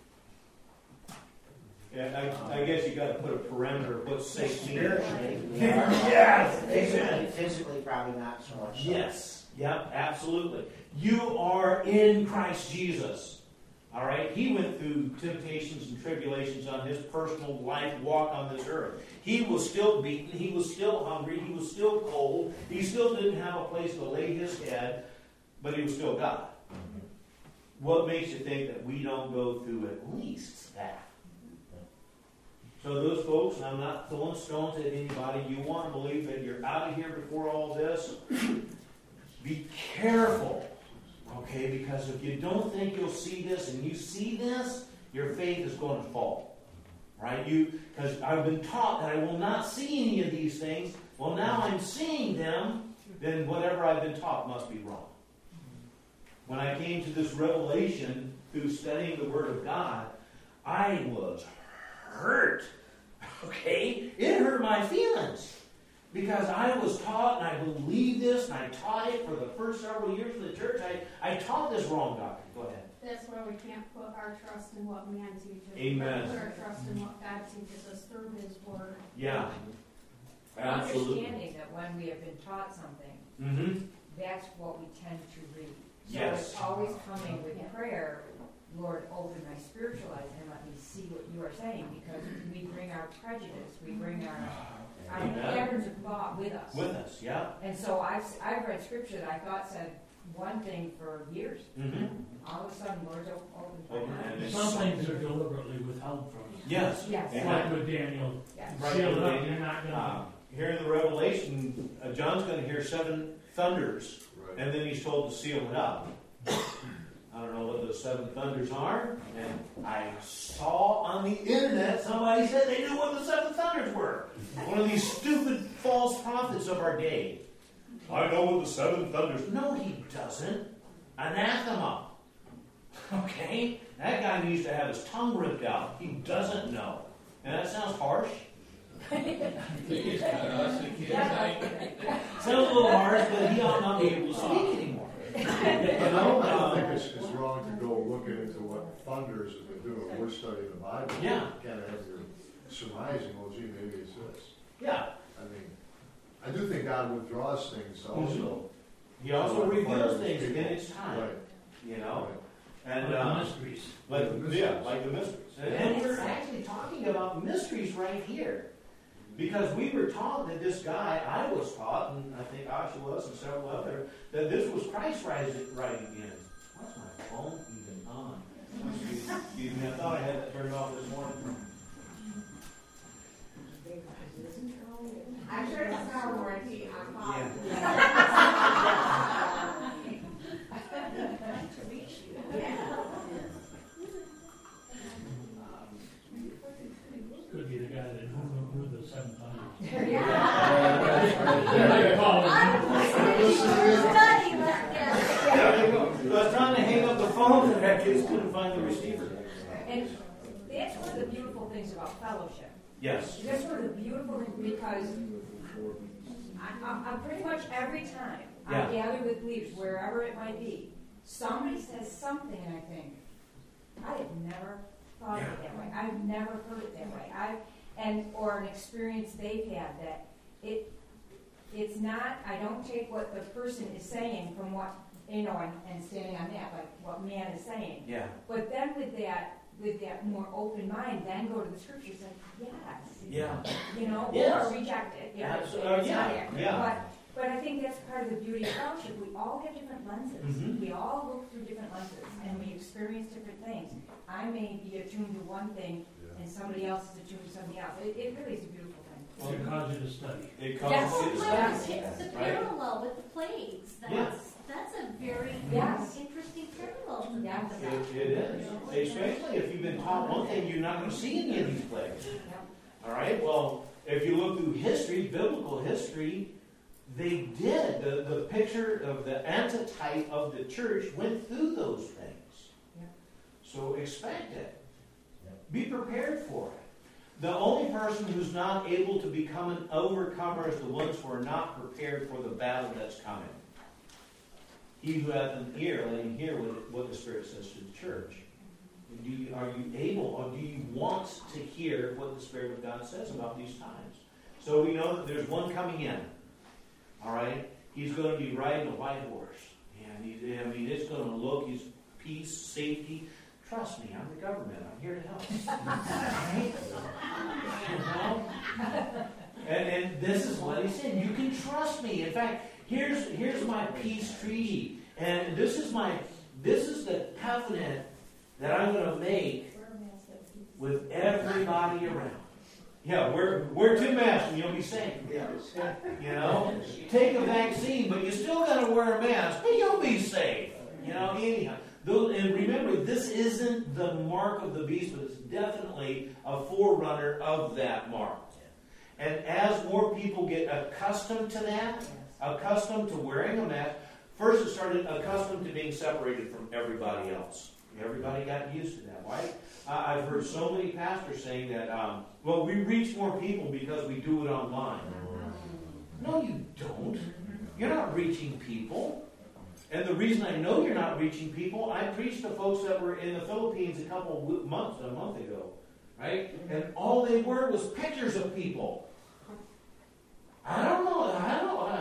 Yeah, I guess you got to put a parameter of what's safe. Spiritually, yes. Physically, probably not so much. Yes. Yep. Absolutely. You are in Christ Jesus. All right. He went through temptations and tribulations on his personal life walk on this earth. He was still beaten. He was still hungry. He was still cold. He still didn't have a place to lay his head, but he was still God. What makes you think that we don't go through at least that? So those folks, and I'm not throwing stones at anybody, you want to believe that you're out of here before all this, be careful, okay? Because if you don't think you'll see this and you see this, your faith is going to fall, right? Because I've been taught that I will not see any of these things. Well, now I'm seeing them, then whatever I've been taught must be wrong. When I came to this revelation through studying the Word of God, I was hurt. Okay? It hurt my feelings. Because I was taught, and I believed this, and I taught it for the first several years of the church. I taught this wrong doctrine. Go ahead. That's why we can't put our trust in what man teaches. Amen. Put our trust in what God teaches us through His Word. Yeah. Absolutely. Understanding that when we have been taught something, that's what we tend to read. So it's always coming with prayer. Lord, open my spiritual eyes and let me see what you are saying, because we bring our prejudice, we bring our patterns of thought with us. With us, yeah. And so I've read scripture that I thought said one thing for years. Mm-hmm. All of a sudden, Lord's open my eyes. Some things are deliberately withheld from us. Yes. Yes. Like with Daniel. Yes. Seal it up, you're not going to... Here in the Revelation, John's going to hear 7 thunders, and then he's told to seal it up. I don't know what those 7 thunders are, and I saw on the internet somebody said they knew what the 7 thunders were. One of these stupid false prophets of our day. I know what the 7 thunders. No, he doesn't. Anathema. Okay? That guy needs to have his tongue ripped out. He doesn't know. And that sounds harsh. Sounds a little harsh, but he ought not be able to speak anymore. I don't think it's wrong to go looking into what thunders have been doing. We're studying the Bible. Yeah. You kind of have your surmising, well, gee, maybe it's this. Yeah. I mean, I do think God withdraws things also. He also reveals things in its time. Right. You know? Right. And like the mysteries. Like the mysteries. And we're actually talking about mysteries right here. Because we were taught that this guy, I was taught, and I think Asha was, and several others, that this was Christ rising again. What's my phone even on? Excuse me, I thought I had that turned off this morning. I'm sure it's not warranty on mine. Could be the guy that knew the 7 thunders. I was trying to hang up the phone, and I just couldn't find the receiver. And that's one of the beautiful things about fellowship. Yes. That's one of the beautiful things, because I pretty much every time I gather with leaders, wherever it might be, somebody says something and I think, I have never thought of it that way. I've never heard it that way. Or an experience they've had that it's not, I don't take what the person is saying from what, and standing on that, like what man is saying. Yeah. But then with that more open mind, then go to the scriptures and yes. Yeah. Or reject it. But I think that's part of the beauty of fellowship. We all have different lenses. Mm-hmm. We all look through different lenses, and we experience different things. I may be attuned to one thing, and somebody else is attuned to something else. It really is a beautiful thing. Well, it causes you to study. It causes you to study. It's the parallel with the plagues. That's a very interesting parallel to that. It is. Especially if you've been taught one thing, you're not going to see any of these plagues. All right? Well, if you look through history, biblical history, they did. The picture of the antitype of the church went through those things. So expect it. Be prepared for it. The only person who's not able to become an overcomer is the ones who are not prepared for the battle that's coming. He who hath an ear, let him hear what the Spirit says to the church. Are you able, or do you want to hear what the Spirit of God says about these times? So we know that there's one coming in. All right? He's going to be riding a white horse. And it's going to look, he's peace, safety. Trust me, I'm the government. I'm here to help. Right? And this is what he said. You can trust me. In fact, here's my peace treaty. And this is the covenant that I'm going to make with everybody around. Yeah, wear 2 masks and you'll be safe. Take a vaccine, but you still got to wear a mask, but you'll be safe. Anyhow. And remember, this isn't the mark of the beast, but it's definitely a forerunner of that mark. And as more people get accustomed to that, accustomed to wearing a mask, first it started accustomed to being separated from everybody else. Everybody got used to that, right? I've heard so many pastors saying that, we reach more people because we do it online. No, you don't. You're not reaching people. And the reason I know you're not reaching people, I preached to folks that were in the Philippines a month ago, right? And all they were was pictures of people. I don't know.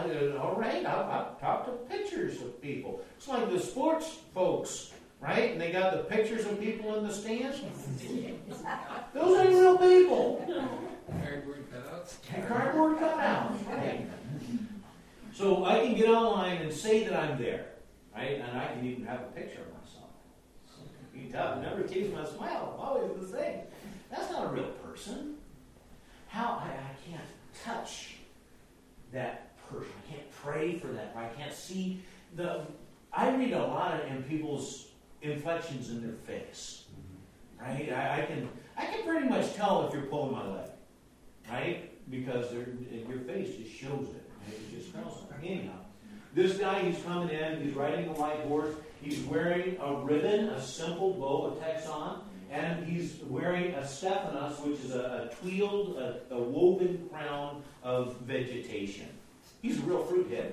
all right, I'll talk to pictures of people. It's like the sports folks, right? And they got the pictures of people in the stands. Those ain't real people. Cardboard cutouts. Cardboard cutouts, right? So I can get online and say that I'm there, right? And I can even have a picture of myself. You can tell, it never keeps my smile. I'm always the same. That's not a real person. How I can't touch that person. I can't pray for that. I can't see I read a lot in people's inflections in their face, right? I can pretty much tell if you're pulling my leg, right? Because your face just shows it. It just tells it. Anyhow, this guy, he's coming in. He's riding a white horse. He's wearing a ribbon, a simple bow, a texon, and he's wearing a Stephanos, which is a tweeled, a woven crown of vegetation. He's a real fruithead.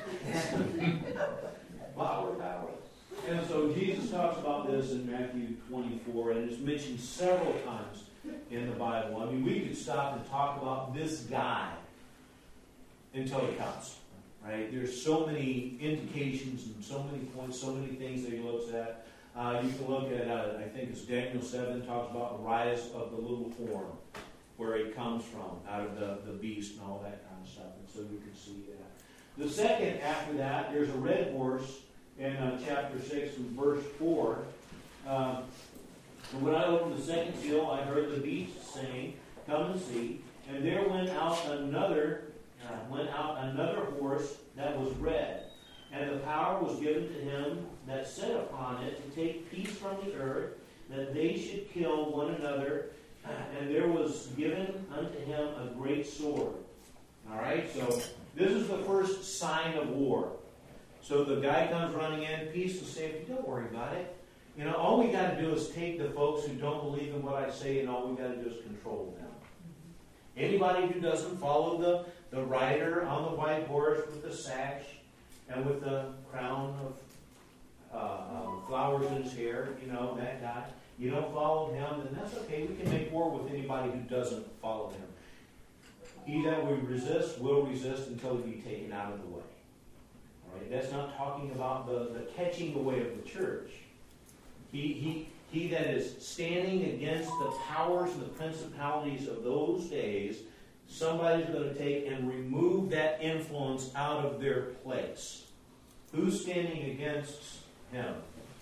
Flower power. And so Jesus talks about this in Matthew 24, and it's mentioned several times in the Bible. I mean, we could stop and talk about this guy until he comes. Right? There's so many indications and so many points, so many things that he looks at. You can look at, I think it's Daniel 7, talks about the rise of the little horn, where it comes from, out of the beast and all that kind of stuff. And so you can see that. The second, after that, there's a red horse in chapter 6 and verse 4. And when I opened the second seal, I heard the beast saying, "Come and see." And there went out another horse that was red, and the power was given to him that sat upon it to take peace from the earth, that they should kill one another, and there was given unto him a great sword. All right, so this is the first sign of war. So the guy comes running in, peace and safety. Don't worry about it. You know, all we got to do is take the folks who don't believe in what I say, and all we got to do is control them. Anybody who doesn't follow the rider on the white horse with the sash and with the crown of flowers in his hair, you know, that guy, you don't follow him, then that's okay. We can make war with anybody who doesn't follow him. He that we resist will resist until he be taken out of the way. All right? That's not talking about the catching away of the church. He that is standing against the powers and the principalities of those days, somebody's going to take and remove that influence out of their place. Who's standing against him?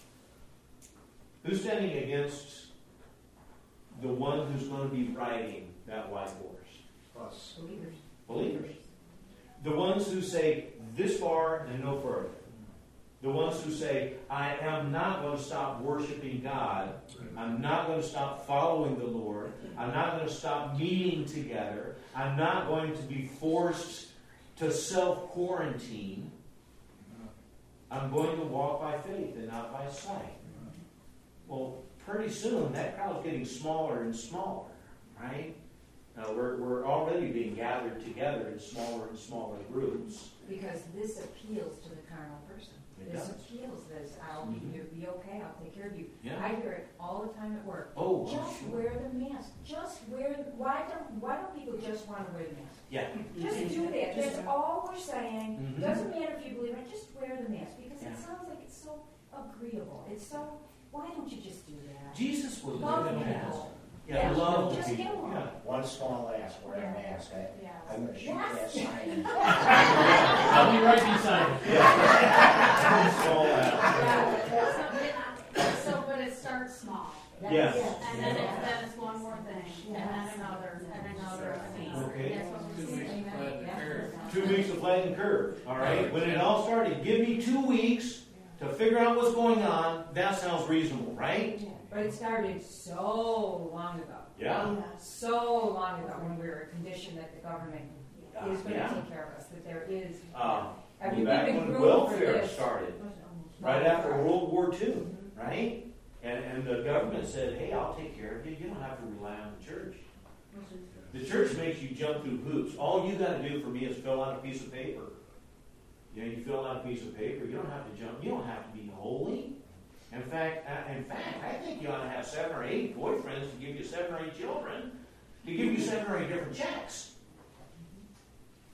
Who's standing against the one who's going to be riding that white horse? Us. Believers. The ones who say, this far and no further. The ones who say, I am not going to stop worshiping God. I'm not going to stop following the Lord. I'm not going to stop meeting together. I'm not going to be forced to self-quarantine. I'm going to walk by faith and not by sight. Well, pretty soon that crowd's getting smaller and smaller, right? Now, we're already being gathered together in smaller and smaller groups. Because this appeals to the carnal person. This appeals this. I'll be okay. I'll take care of you. Yeah. I hear it all the time at work. Oh, just sure. wear the mask. Just wear. Why don't people just want to wear the mask? Yeah. Just do that. That's all we're saying. Mm-hmm. Doesn't matter if you believe it. Just wear the mask because Yeah. it sounds like it's so agreeable. It's so. Why don't you just do that? Jesus would Love live in a mask. people. Yeah, love the just people. get along. Yeah. One small ass, wear a mask. I'm going to shoot that sign. I'll be right beside So, but it starts small. Yes. And then it's one more thing, and then another, and another. Okay. That's what we're 2 weeks seeing. to flatten the curve. 2 weeks to flatten the curve. All right. When it all started, give me 2 weeks to figure out what's going on. That sounds reasonable, right? But it started so long ago. Yeah. So long ago when we were conditioned that the government is going to take care of us, that there is. I mean, Back we've been when groomed for welfare this. started, right after World War II, right? And the government said, hey, I'll take care of you. You don't have to rely on the church. The church makes you jump through hoops. All you got to do for me is fill out a piece of paper. You know, you fill out a piece of paper. You don't have to jump. You don't have to be holy. In fact, I think you ought to have 7 or 8 boyfriends to give you 7 or 8 children, to give you 7 or 8 different checks.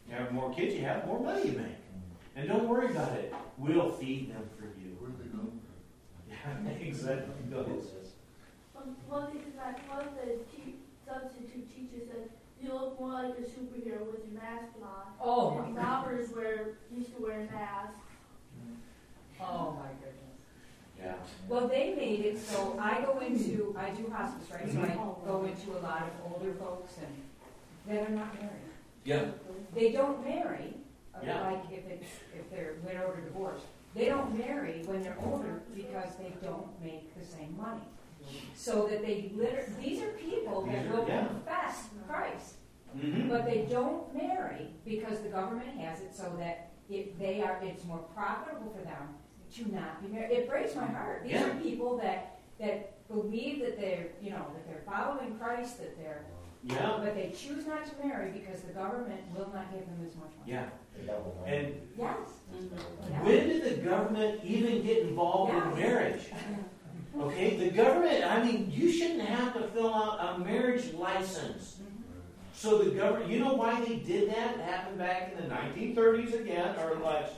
You have more kids, you have more money you make. And don't worry about it. We'll feed them for you. Where do they go? Yeah, exactly. Go ahead, sis. One thing is that one of the substitute teachers said, you look more like a superhero with your mask on. Oh, and my robbers used to wear masks. Oh, my goodness. Yeah. Well, they made it so I do hospice, right? So I go into a lot of older folks and that are not married. Yeah. They don't marry, Yeah. like if they're widowed or divorced. They don't marry when they're older because they don't make the same money. So that these are people that will confess Christ, but they don't marry because the government has it so that it's more profitable for them to not be married. It breaks my heart. These are people that believe that they're following Christ, that they're but they choose not to marry because the government will not give them as much money. Yeah. And yes. When did the government even get involved in marriage? Okay, the government, you shouldn't have to fill out a marriage license. So the government, you know why they did that? It happened back in the 1930s again, or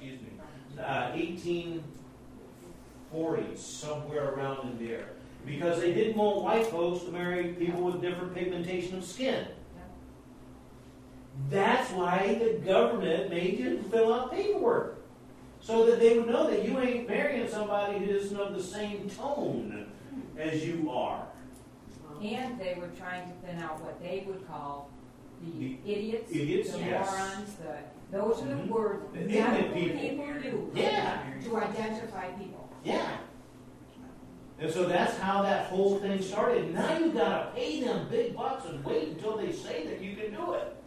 1840s, somewhere around in there. Because they didn't want white folks to marry people with different pigmentation of skin. That's why the government made you fill out paperwork. So that they would know that you ain't marrying somebody who isn't of the same tone as you are. And they were trying to thin out what they would call the idiots, the yes. morons, those are the words the that people use to identify people. Yeah. And so that's how that whole thing started. Now you've got to pay them big bucks and wait until they say that you can do it.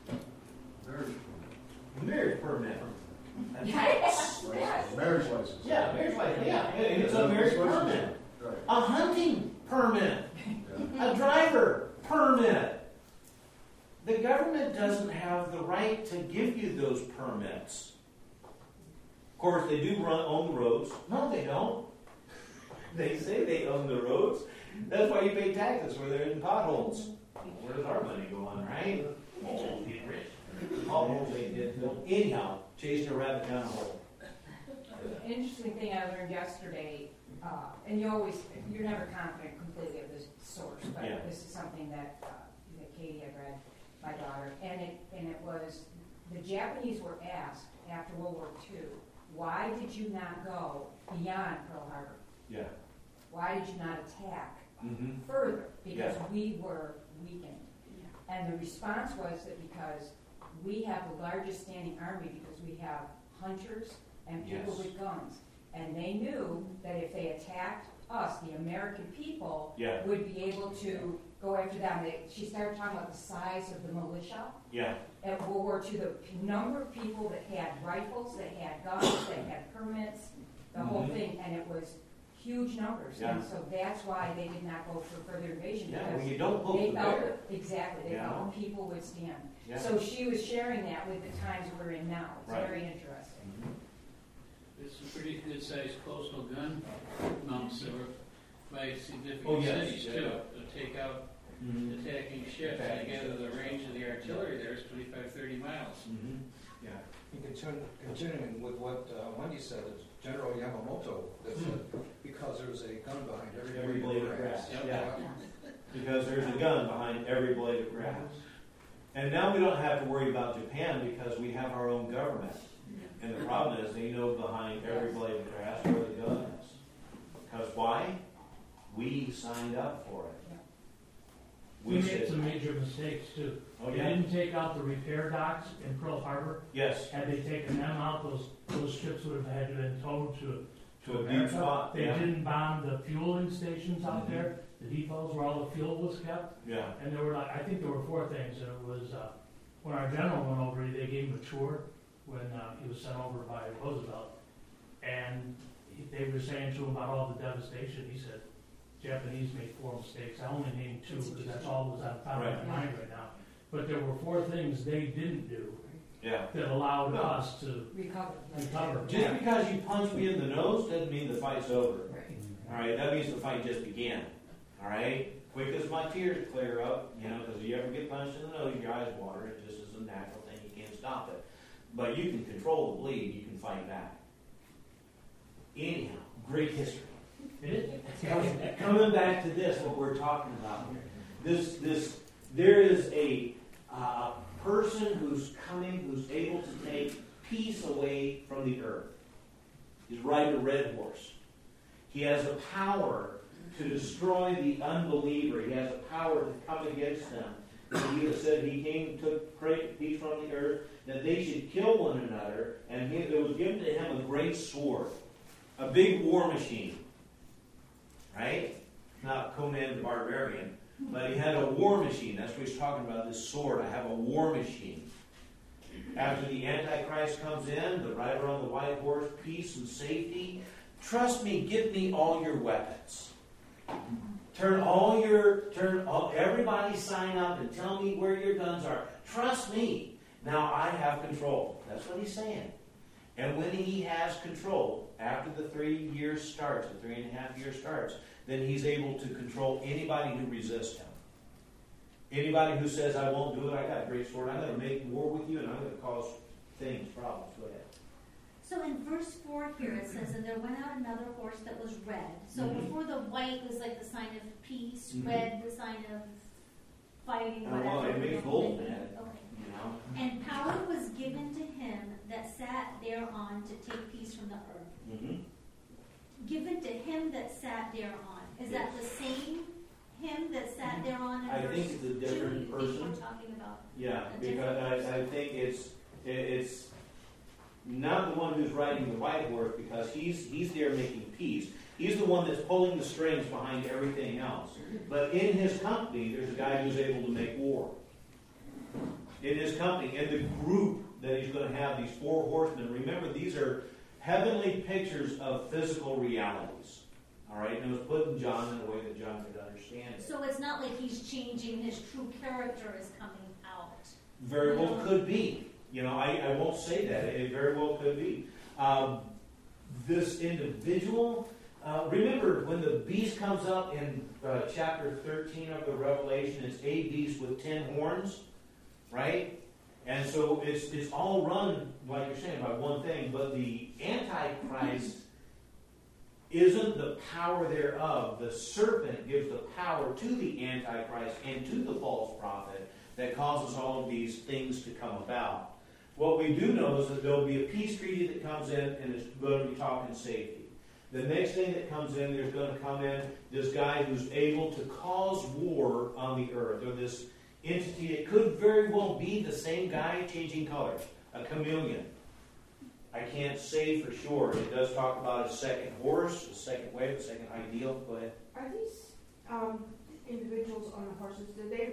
Marriage permit. Yes. Marriage license. Yeah, marriage license. Yeah, it's a marriage permit. Right. A hunting permit. A driver permit. The government doesn't have the right to give you those permits. Of course, they do own the roads. No, they don't. They say they own the roads. That's why you pay taxes where they're in potholes. Where does our money go on, right? Oh, get rich. Potholes they did. Anyhow, chasing a rabbit down a hole. An interesting thing I learned yesterday, and you're never confident completely of this source, but this is something that Katie had read, my daughter, and it was the Japanese were asked after World War II, why did you not go beyond Pearl Harbor? Yeah. Why did you not attack further? Because we were weakened. And the response was that because we have the largest standing army because we have hunters and people with guns. And they knew that if they attacked us, the American people would be able to go after them. She started talking about the size of the militia. Yeah. At World War II, the number of people that had rifles, that had guns, that had permits, the whole thing, and it was huge numbers. Yeah. And so that's why they did not go for further invasion. Yeah, because when you don't poke they the felt bear. Exactly. They felt the people would stand. Yeah. So she was sharing that with the times we're in now. It's very interesting. It's a pretty good-sized coastal gun mounts that were by significant cities, too, to take out attacking ships. And again, the range of the artillery there is 25, 30 miles. Yeah. Continuing with what Wendy said, it's General Yamamoto that said, because there's a gun behind every blade of grass. Yeah. Because there's a gun behind every blade of grass. And now we don't have to worry about Japan because we have our own government. And the problem is they know behind every blade of grass where the gun is. Because why? We signed up for it. We made some major mistakes too. Oh, They didn't take out the repair docks in Pearl Harbor. Yes. Had they taken them out, those ships would have had to been towed to a deep spot. They didn't bomb the fueling stations out there, the depots where all the fuel was kept. Yeah. And there were I think there were 4 things. And it was when our general went over, they gave him a tour when he was sent over by Roosevelt, and they were saying to him about all the devastation. He said, Japanese made 4 mistakes. I only named 2 because that's all that was on top of my mind right now. But there were 4 things they didn't do that allowed us to recover. Just because you punch me in the nose doesn't mean the fight's over. All right, that means the fight just began. All right, quick as my tears clear up, because you ever get punched in the nose, your eyes water. It just is a natural thing. You can't stop it. But you can control the bleed. You can fight back. Anyhow, great history. Coming back to this, what we're talking about here. There is a person who's coming, who's able to take peace away from the earth. He's riding a red horse. He has the power to destroy the unbeliever. He has the power to come against them. He said he came, took peace from the earth, that they should kill one another, and it was given to him a great sword, a big war machine. Right? Not Conan the Barbarian, but he had a war machine. That's what he's talking about, this sword. I have a war machine. After the Antichrist comes in, the rider on the white horse, peace and safety. Trust me, give me all your weapons. Everybody sign up and tell me where your guns are. Trust me. Now I have control. That's what he's saying. And when he has control, after the 3 years starts, the 3.5 years starts, then he's able to control anybody who resists him. Anybody who says, I won't do it, I got a great sword, I'm going to make war with you, and I'm going to cause problems. Go ahead. So in verse 4 here it says, and there went out another horse that was red. So before the white was like the sign of peace, red the sign of fighting, whatever. Well, it makes gold mad. Okay. And power was given to him that sat thereon to take peace from the earth. Given to him that sat thereon. Is that the same him that sat thereon in I verse think it's a different 2? person. We're talking about Because I think it's not the one who's riding the white horse, because he's there making peace. He's the one that's pulling the strings behind everything else. But in his company, there's a guy who's able to make war. In his company, in the group that he's going to have, these 4 horsemen, remember, these are heavenly pictures of physical realities. All right? And it was put in John in a way that John could understand it. So it's not like he's changing, his true character is coming out. Very well could be. I won't say that. It very well could be. This individual, remember when the beast comes up in chapter 13 of the Revelation, it's a beast with 10 horns, right? And so it's all run, like you're saying, by one thing, but the Antichrist isn't the power thereof. The serpent gives the power to the Antichrist and to the false prophet that causes all of these things to come about. What we do know is that there will be a peace treaty that comes in, and it's going to be talking safety. The next thing that comes in, there's going to come in this guy who's able to cause war on the earth, or this entity. It could very well be the same guy changing colors, a chameleon. I can't say for sure. It does talk about a second horse, a second wave, a second ideal. Go ahead. Are these individuals on the horses,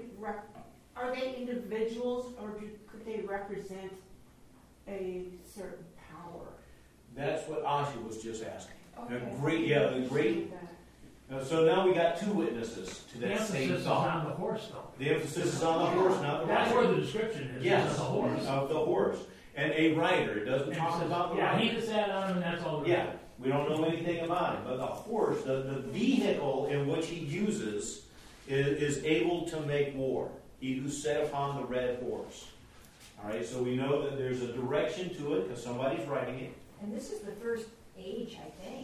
are they individuals, or could they represent a certain power? That's what Asha was just asking. Okay. The great. So now we got 2 witnesses to that same emphasis thought. is on the horse, though. The emphasis is on the horse, not the rider. That's where the description is. Yes, It's the horse. of the horse. And a rider. It doesn't talk about the rider. he just sat on him, and that's all. Yeah, we don't know anything about it. But the horse, the vehicle in which he uses, is able to make war. He who's set upon the red horse. All right, so we know that there's a direction to it because somebody's riding it. And this is the first age, I think,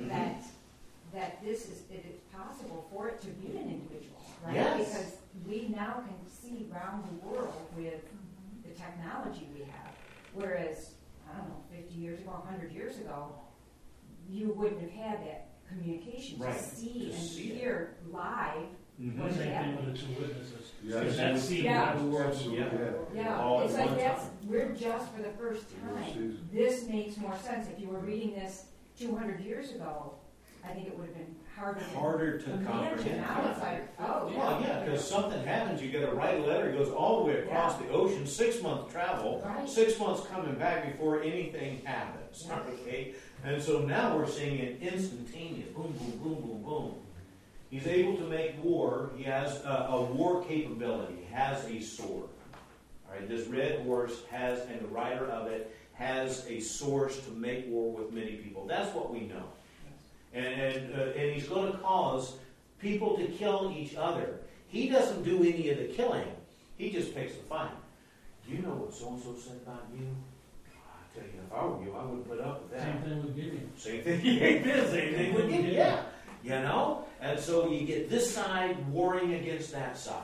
that it's possible for it to be an individual, right? Yes. Because we now can see around the world with the technology we have. Whereas, I don't know, 50 years ago, 100 years ago, you wouldn't have had that communication to see and hear live what's Same thing happening. with the 2 witnesses. Yeah, That's seeing yeah. the world. Yeah, it's like we're just for the first time. This makes more sense. If you were reading this 200 years ago, I think it would have been harder to comprehend. Now it's like, oh, Well, yeah, because something happens, you got to write a letter, it goes all the way across the ocean, 6 month travel, Right. 6 months coming back before anything happens. Yeah. Okay? And so now we're seeing it instantaneous. Boom, boom, boom, boom, boom. He's able to make war. He has a war capability. He has a sword. All right, this red horse has, and the rider of it, has a source to make war with many people. That's what we know. And he's going to cause people to kill each other. He doesn't do any of the killing. He just picks the fight. Do you know what so-and-so said about you? I tell you, if I were you, I wouldn't put up with that. Same thing with Gideon. Same thing with Gideon. Yeah. You know? And so you get this side warring against that side.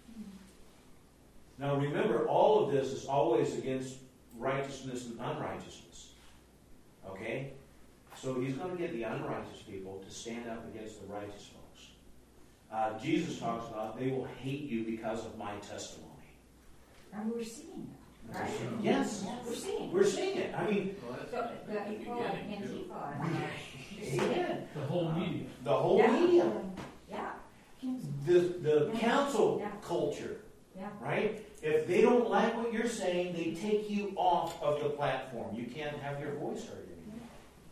Now remember, all of this is always against righteousness and unrighteousness. Okay? So he's going to get the unrighteous people to stand up against the righteous folks. Jesus talks about they will hate you because of my testimony. And we're seeing it, right? Yes. We're seeing it. We're seeing it. I mean, So you call it Antifa. The whole media. The whole media. Yeah. The council culture. Yeah. Right? If they don't like what you're saying, they take you off of the platform. You can't have your voice heard anymore.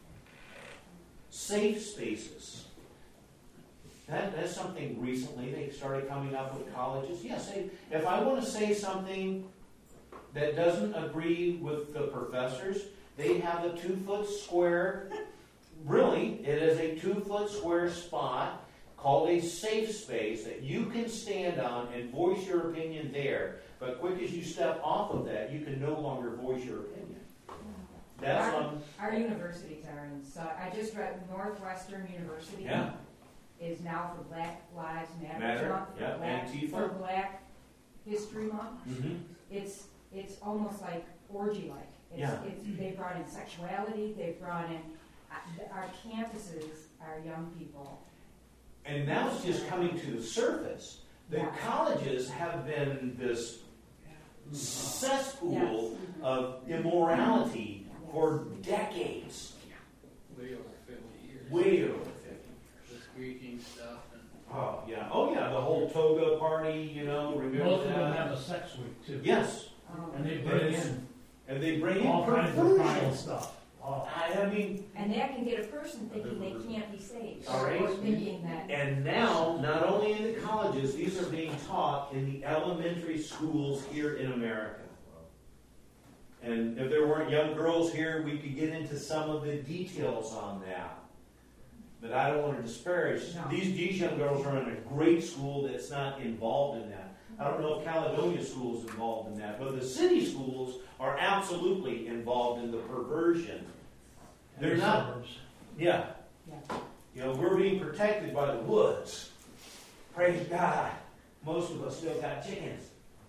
Safe spaces. That's something recently they started coming up with colleges. Yes, if I want to say something that doesn't agree with the professors, they have a 2-foot square, really, it is a 2-foot square spot called a safe space that you can stand on and voice your opinion there. But quick as you step off of that, you can no longer voice your opinion. That's our universities are in. So I just read Northwestern University. Yeah. Is now for Black Lives Matter. Month, Yeah. for Black History Month. Mm-hmm. It's almost like orgy-like. Yeah. They brought in sexuality. They brought in our campuses, our young people. And now it's just coming to the surface. The colleges have been this cesspool of immorality for decades. Way over 50 years. Way over 50 years. This Greeking stuff. Oh yeah, the whole toga party, remember Most that? of them have a sex week too. Yes. And they bring in all kinds of vile stuff. Oh. I mean, and that can get a person thinking they can't be saved. All right. Or thinking that. And now, not only in the colleges, these are being taught in the elementary schools here in America. And if there weren't young girls here, we could get into some of the details on that. But I don't want to disparage. No. These young girls are in a great school that's not involved in that. I don't know if Caledonia School is involved in that, but the city schools are absolutely involved in the perversion. They're not. Suburbs. Yeah. We're being protected by the woods. Praise God. Most of us still got chickens.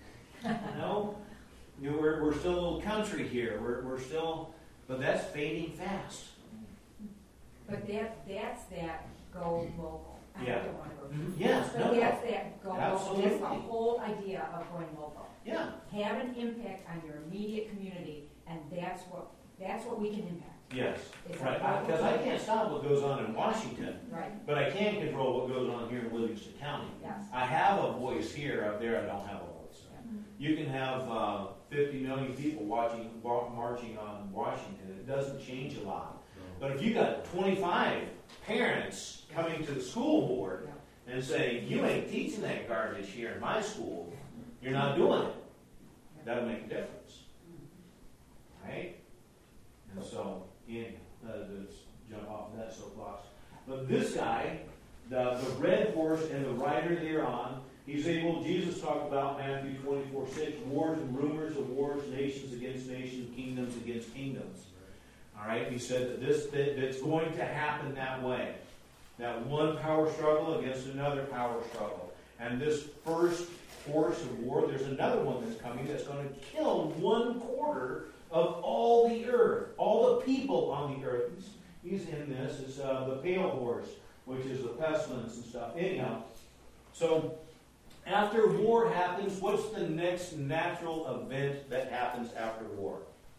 We're still a little country here. We're still, but that's fading fast. But that's that go local. I Yeah. don't want to go. Yes. But that's that go local. Absolutely. That's the whole idea of going local. Yeah. Have an impact on your immediate community, and that's what we can impact. Yes. It's Right. like- Because I can't stop what goes on in Washington, Right. but I can control what goes on here in Livingston County. Yes. I have a voice here. Up there, I don't have a voice. You can have 50 million people marching on Washington. It doesn't change a lot. But if you got 25 parents coming to the school board and saying, you ain't teaching that garbage here in my school, you're not doing it, that'll make a difference. Right? And so, let's jump off of that soapbox. But this guy, the red horse and the rider thereon, Jesus talked about Matthew 24:6, wars and rumors of wars, nations against nations, kingdoms against kingdoms. All right, he said that that's going to happen that way. That one power struggle against another power struggle. And this first horse of war, there's another one that's coming that's going to kill 1/4 of all the earth, all the people on the earth. He's in this. It's the pale horse, which is the pestilence and stuff. Anyhow, so after war happens, what's the next natural event that happens after war?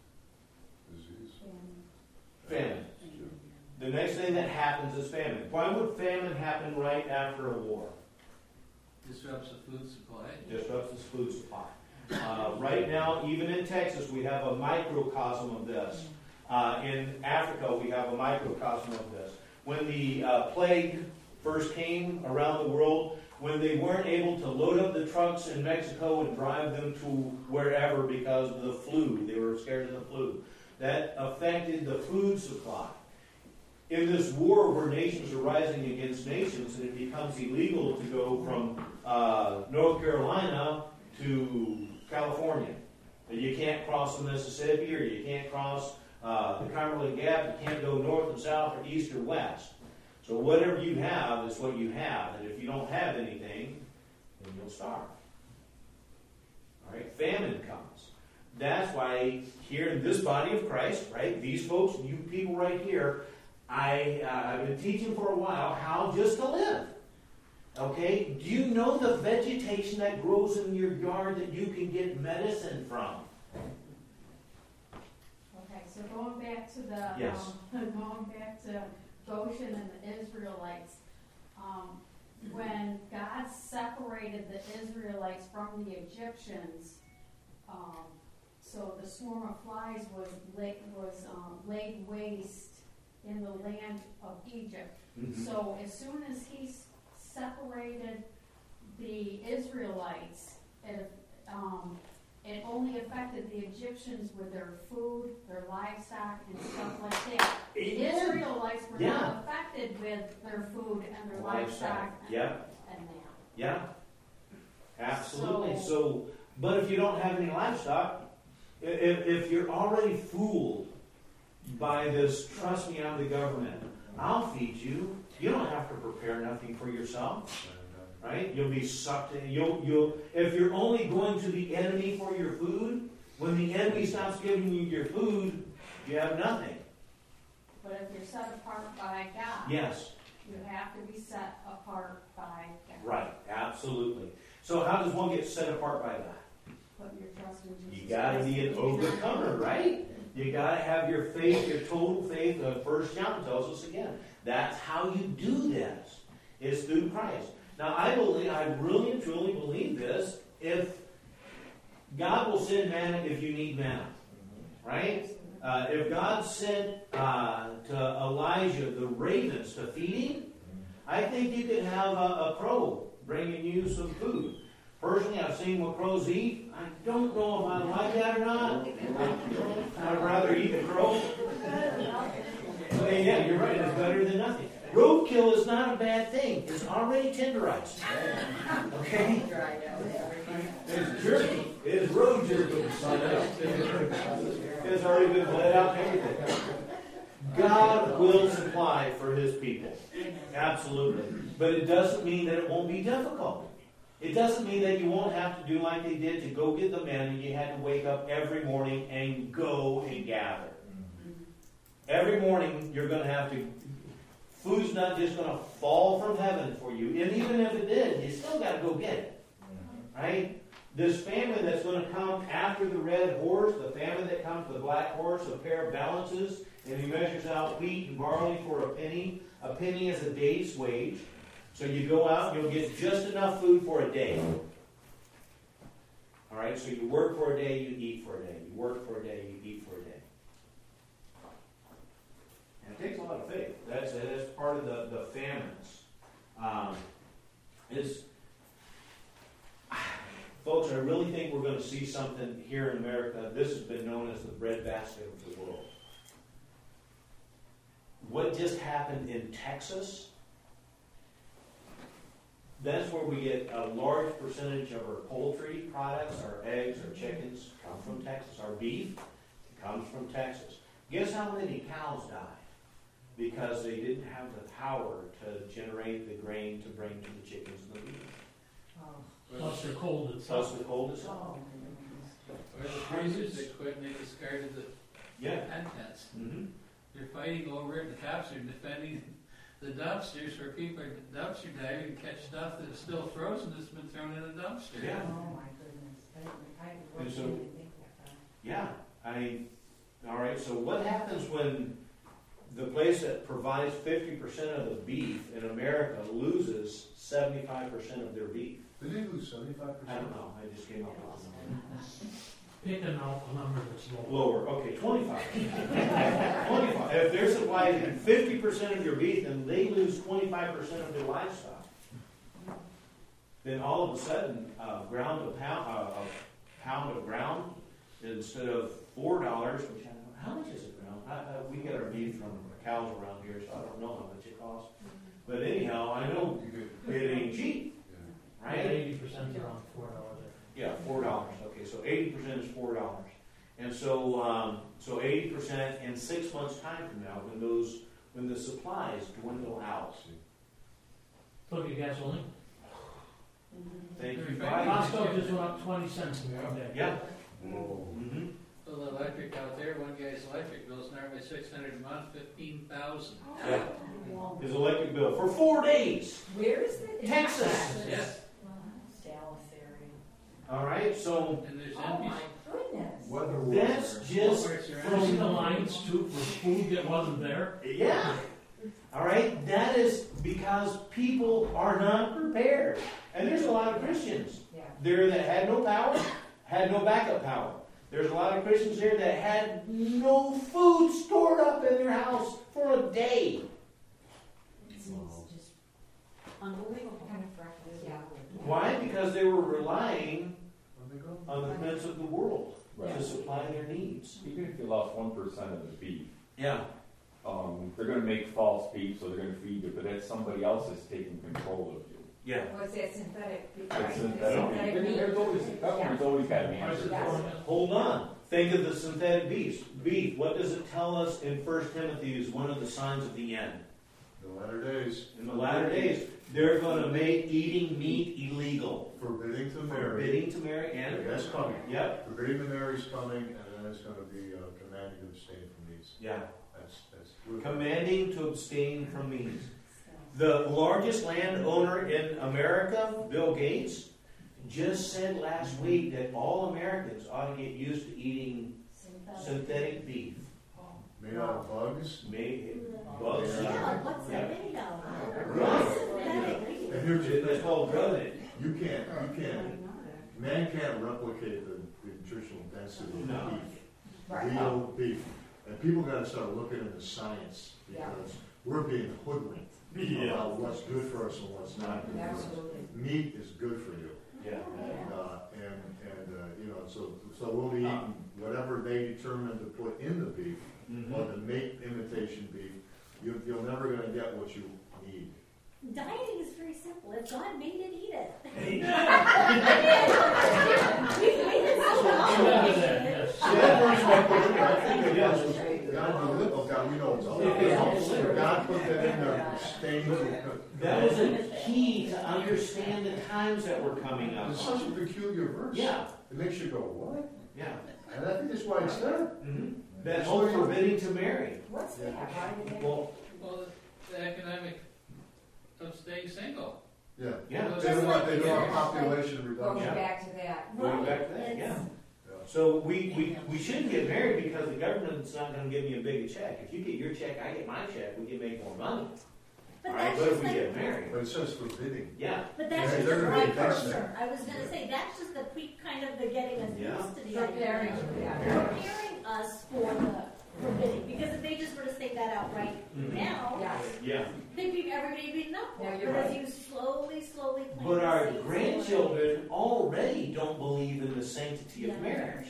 Famine. The next thing that happens is famine. Why would famine happen right after a war? Disrupts the food supply. Disrupts the food supply. Right now, even in Texas, we have a microcosm of this. In Africa, we have a microcosm of this. When the plague first came around the world, when they weren't able to load up the trucks in Mexico and drive them to wherever because of the flu, they were scared of the flu. That affected the food supply. in this war where nations are rising against nations, and it becomes illegal to go from North Carolina to California. You can't cross the Mississippi, or you can't cross the Cumberland Gap. You can't go north and south or east or west. So whatever you have is what you have. And if you don't have anything, then you'll starve. All right? Famine comes. That's why here in this body of Christ, right, these folks, you people right here, I've been teaching for a while how just to live. Okay? Do you know the vegetation that grows in your yard that you can get medicine from? Okay, so going back to the Yes. going back to Goshen and the Israelites, when God separated the Israelites from the Egyptians, so the swarm of flies was laid waste in the land of Egypt. Mm-hmm. So as soon as he separated the Israelites, it only affected the Egyptians with their food, their livestock, and stuff like that. The Israelites were not affected with their food and their livestock and that. Yeah, absolutely. So, but if you don't have any livestock, if you're already fooled by this, trust me, I'm the government, I'll feed you. You don't have to prepare nothing for yourself. Right? You'll be sucked in. If you're only going to the enemy for your food, when the enemy stops giving you your food, you have nothing. But if you're set apart by God, yes, you have to be set apart by God. Right, absolutely. So how does one get set apart by that? Put your trust in Jesus. You got to be an overcomer, right? You got to have your faith, your total faith. 1 John tells us again. That's how you do this. It's through Christ. Now, I really and truly believe this. If God will send manna if you need manna, right? If God sent to Elijah the ravens to feed him, I think you could have a crow bringing you some food. Personally, I've seen what crows eat. I don't know if I like that or not. I'd rather eat a crow. But yeah, you're right. It's better than nothing. Roadkill is not a bad thing. It's already tenderized. Okay? It's jerky. It's road jerky. It's already been bled out and everything. God will supply for His people. Absolutely. But it doesn't mean that it won't be difficult. It doesn't mean that you won't have to do like they did to go get the manna. You had to wake up every morning and go and gather. Every morning you're going to have to. Food's not just going to fall from heaven for you. And even if it did, you still got to go get it. Right? This famine that's going to come after the red horse, the famine that comes to the black horse, a pair of balances, and he measures out wheat and barley for a penny. A penny is a day's wage. So you go out and you'll get just enough food for a day. All right? So you work for a day, you eat for a day. You work for a day, you eat for a day. And it takes a lot of faith. That's part of the famines. Folks, I really think we're going to see something here in America. This has been known as the breadbasket of the world. What just happened in Texas, that's where we get a large percentage of our poultry products, our eggs, our chickens come from Texas. Our beef comes from Texas. Guess how many cows died? Because they didn't have the power to generate the grain to bring to the chickens and the beef. Plus they're cold itself. Plus the cold itself. Or the freezers they quit and they discarded the contents. Mm-hmm. They're fighting over it, and the cops are defending the dumpsters where people are dumpster diving and catch stuff that's still frozen that's been thrown in a dumpster. Yeah. Oh my goodness. I And so, didn't think that. yeah, all right, so what happens when the place that provides 50% of the beef in America loses 75% of their beef? Did they lose 75%? I don't know, I just came up with a number. Pick a number that's Lower, okay, 25. 25. If they're supplying 50% of your beef and they lose 25% of their livestock, then all of a sudden, a pound of ground, instead of $4, which I don't know, how much is it around? We get our beef from cows around here, so I don't know how much it costs. But anyhow, I know it ain't cheap, right? 80% is around $4 there. Yeah, $4. Okay, so 80% is $4. And so 80% in 6 months' time from now, when the supplies dwindle out. Look at gasoline. Thank you. Costco just went up 20 cents in one day. Yeah. Mm-hmm. So the electric out there, one guy's electric bill's normally $600 a month, $15,000. Yeah. His electric bill for 4 days. Where is it? Texas. Yes. Dallas area. All right, so And there's Oh empties. my goodness. that's just From the lines too for food that wasn't there. yeah. All right, that is because people are not prepared, and there's a lot of Christians Yeah. there that had no power, had no backup power. There's a lot of Christians there that had no food stored up in their house for a day. It seems just unbelievable. Kind of freckles. Yeah. Why? Because they were relying on the prince of the world to supply their needs. Even if you lost 1% of the beef, Yeah. they're going to make false beef, so they're going to feed you, but that's somebody else that's taking control of you. Yeah. What's that synthetic? beef, It's right? synthetic beef. meat. There's always got an answer. Hold on. Think of the synthetic beef. What does it tell us in 1 Timothy is one of the signs of the end? The latter days. In the latter days, they're going to make eating meat illegal. Forbidding to marry. Forbidding to marry and... Okay, that's coming. Yep. Forbidding to marry is coming, and then it's going to be commanding to abstain from these. Yeah. That's Commanding to abstain from meat. The largest landowner in America, Bill Gates, just said last week that all Americans ought to get used to eating synthetic beef. made out of bugs. Bugs? Yeah, what's that made of? And here's the It's thing. called rodent. You can't, man can't replicate the nutritional density of No. beef. Real beef. And people gotta start looking into science, because we're being hoodwinked about what's good for us and what's not good for us. Meat is good for you. Yeah. And so we'll be eating whatever they determine to put in the beef, or to make imitation beef. You're never gonna get what you need. Dieting is very simple. If God made it, eat it. Amen to that, yes. God, we know it's all. God put that in there. That was a key to understand the times that were coming up. It's such a peculiar verse. Yeah. It makes you go, what? Yeah. And I think that's why it's there. That whole forbidding to marry. What's that? Why did they? Well, the economic of staying single. Yeah. Yeah. They don't want population reduction. Going back to that. Going back to that, yeah. So we shouldn't get married because the government's not going to give me a bigger check. If you get your check, I get my check. We can make more money. But All right, that's but if just we like, get married, But it says forbidding. yeah. but that's Yeah, just they're the gonna be precursor. against I was going to say that's just the kind of the getting us Yeah. used to the Preparing, idea. Preparing us for the forbidding. Because if they just were to say that outright now, Yes. Yeah. everybody beaten up for Yeah, it. you're But right. if you slowly plant But our the seeds, grandchildren already don't believe in the sanctity of Yeah. marriage.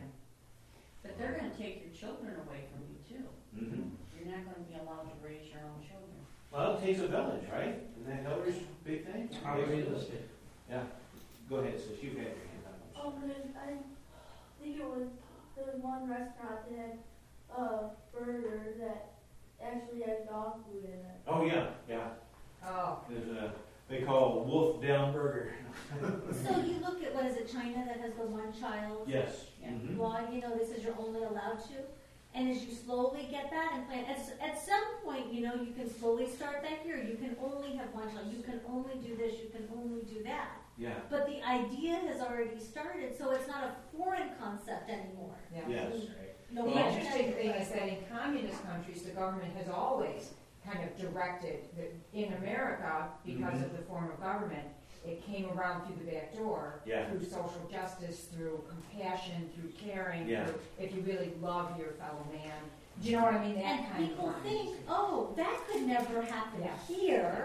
But they're going to take your children away from you too. Mm-hmm. You're not going to be allowed to raise your own children. Well, it takes a village, right? Isn't that Hillary's big thing? How realistic. Yeah. Go ahead, sis. You've had your hand up. I think it was there was one restaurant that had a burger that actually had dog food in it. Oh, yeah, yeah. Oh. There's they call Wolf Down Burger. So you look at, what is it, China that has the one child? Yes. Yeah. Mhm. Well, this is you're only allowed to. And as you slowly get that and plan, at some point, you can slowly start that here. You can only have one child. You can only do this. You can only do that. Yeah. But the idea has already started, so it's not a foreign concept anymore. Yeah. Yes. No, The we're not interesting gonna- thing is that in communist countries, the government has always kind of directed that in America, because of the form of government, it came around through the back door, Yeah. through social justice, through compassion, through caring, Yeah. through if you really love your fellow man. Do you know what I mean? That And kind people of think, oh, that could never happen Yeah. here.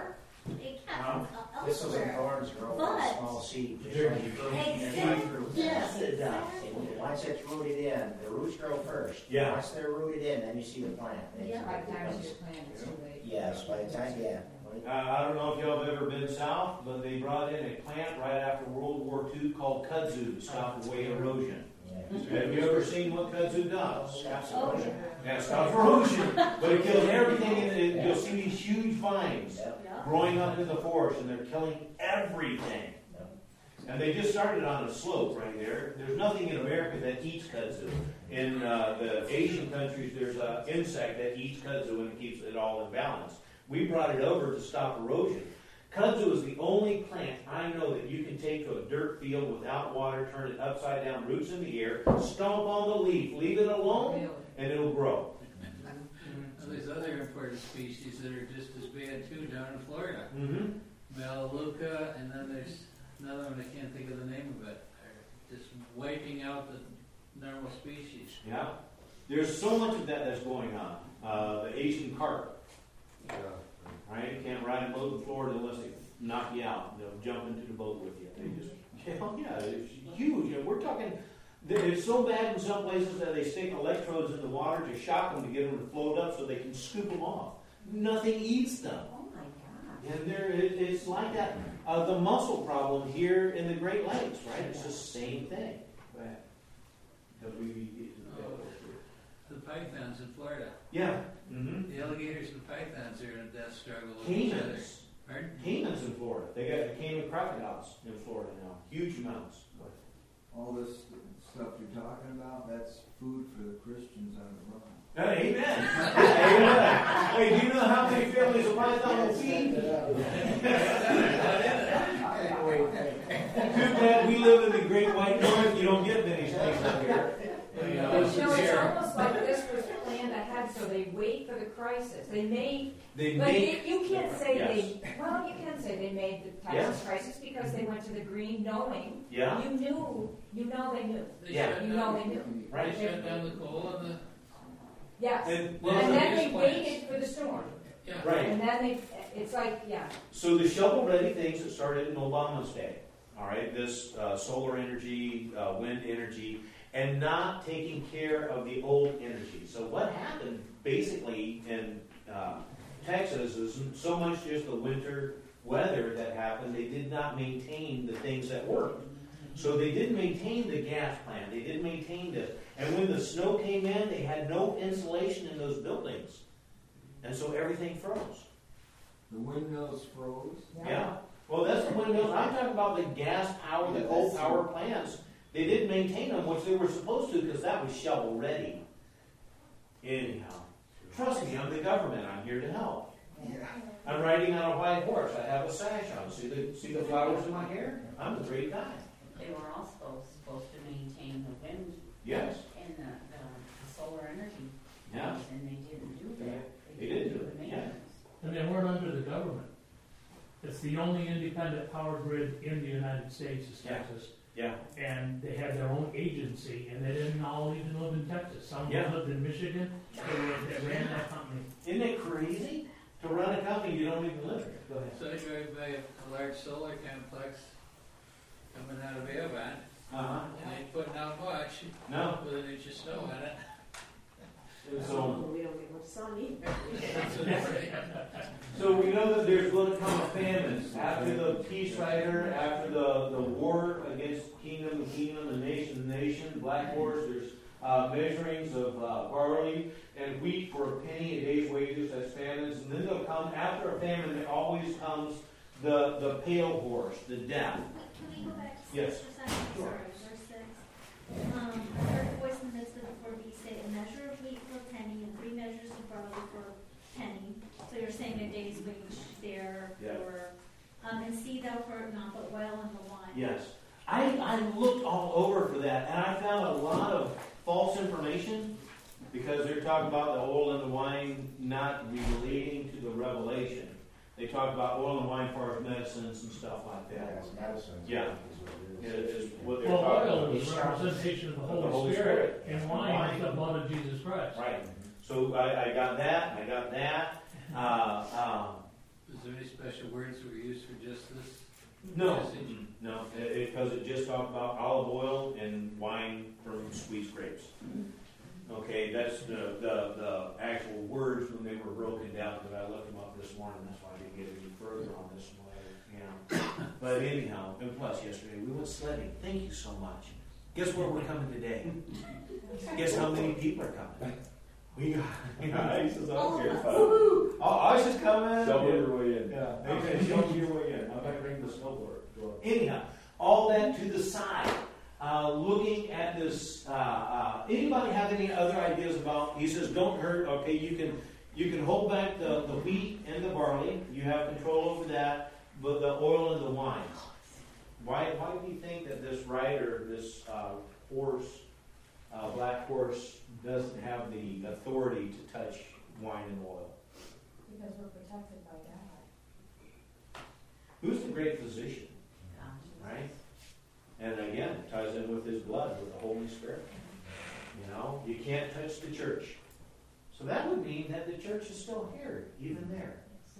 It happens This is a elsewhere. thorns grow from But- a small seed. Just There like you go. Exactly. Yes, it does. And once it's rooted in, the roots grow first. Yeah. Once they're rooted in, then you see the plant. Yeah. By the time you plant, it's too late. Yes, by the time, yeah. I don't know if y'all have ever been south, but they brought in a plant right after World War II called kudzu to stop away erosion. Have you ever seen what kudzu does? Stops Oh, erosion. Yeah, it stops erosion, but it kills everything in it. You'll see these huge vines Yep. growing up in the forest, and they're killing everything. And they just started on a slope right there. There's nothing in America that eats kudzu. In the Asian countries, there's an insect that eats kudzu and it keeps it all in balance. We brought it over to stop erosion. Kudzu is the only plant I know that you can take to a dirt field without water, turn it upside down, roots in the air, stomp on the leaf, leave it alone, and it'll grow. Well, there's other important species that are just as bad too down in Florida. Mm-hmm. Melaleuca, and then there's another one, I can't think of the name of it. They're just wiping out the normal species. Yeah. There's so much of that that's going on. The Asian carp. Right? You can't ride a boat in Florida unless they knock you out. They'll jump into the boat with you. They just, yeah, it's huge. And we're talking, it's so bad in some places that they stick electrodes in the water to shock them to get them to float up so they can scoop them off. Nothing eats them. Oh my God. And it's like that. The mussel problem here in the Great Lakes, right? It's the same thing. Go ahead. The pythons in Florida. Yeah. Mm-hmm. The alligators and pythons are in a death struggle with each other. Caimans. Pardon? Caimans in Florida. They got the Cayman crocodiles in Florida now. Huge amounts. All this stuff you're talking about, that's food for the Christians on the run. Amen. Amen. Hey, do you know how many families a python will feed? Too bad we live in the Great White North. You don't get many things up here. You know, it's almost like this was planned ahead, so they wait for the crisis. They made, you can't say yes. well, you can say they made the Texas crisis because they went to the green knowing. Yeah. You knew, they knew. Yeah. You know they knew. Right. They shut down the coal and the... Yes. And then they waited for the storm. Yeah. Right. And then it's like, yeah. So the shovel-ready things that started in Obama's day, all right, this solar energy, wind energy, and not taking care of the old energy. So what happened basically in Texas is so much just the winter weather that happened, they did not maintain the things that worked. So they didn't maintain the gas plant. They didn't maintain this. And when the snow came in, they had no insulation in those buildings. And so everything froze. The windmills froze. Yeah. Well, that's the windmills. I'm talking about the gas power, the coal power plants. They didn't maintain them, which they were supposed to, because that was shovel ready. Anyhow, trust me, I'm the government. I'm here to help. Yeah. I'm riding on a white horse. I have a sash on. See the flowers in my hair? I'm a great guy. They were also supposed to maintain the wind. Yes. And the solar energy. Yeah. And they didn't do that. They didn't do it. the Yeah. maintenance. And they weren't under the government. It's the only independent power grid in the United States is Texas. Yeah. And they had their own agency, and they didn't all even live in Texas. Some lived in Michigan. They ran that company. Isn't it crazy to run a company you don't even live here? Go ahead. So I drive by a large solar complex coming out of Avon, Uh-huh. and they putting out much No. with an inch of snow on it. So, We don't get much sun either. so we know that there's going to come a famine after the peace rider, after the war against kingdom to kingdom, the nation to nation, black wars. There's measurings of barley and wheat for a penny a day's wages as famines, and then there'll come after a famine. There always comes the pale horse, the death. Can we go back to Yes. 6 for a second? Sure. Sorry, verse 6. I heard a voice in the midst of the 4B say, a measure of wheat for a penny and 3 measures of barley for a penny. So you're saying a day's wage there for, and see thou hurt not, but oil in the wine. Yes. I looked all over for that, and I found a lot of false information because they're talking about the oil and the wine not relating to the revelation. They talk about oil and wine for medicines and stuff like that. Yes, medicine. Yeah. Is what they're Well, talking oil about. is a representation of the Of the Holy Spirit, and wine is the blood of Jesus Christ. Right. So I got that, and I got that. Is there any special words that were used for just this No, message? no, because it just talked about olive oil and wine from squeezed grapes. Okay, that's the actual words when they were broken down, because I looked them up this morning, that's why I didn't get any further on this one. Yeah. But anyhow, and plus yesterday we went sledding. Thank you so much. Guess where we're coming today? Guess how many people are coming? We got ICE is up here. Oh, ICE is coming. Shovel your way in. Yeah, okay, shovel your way in. I might bring the snowboard. Anyhow, all that to the side. Looking at this, anybody have any other ideas about? He says, don't hurt. Okay, you can hold back the wheat and the barley. You have control over that, but the oil and the wine. Why do you think that this rider, this horse, black horse, doesn't have the authority to touch wine and oil? Because we're protected by God. Who's the great physician? Right? And again, it ties in with his blood, with the Holy Spirit. You know, you can't touch the church. So that would mean that the church is still here, even there.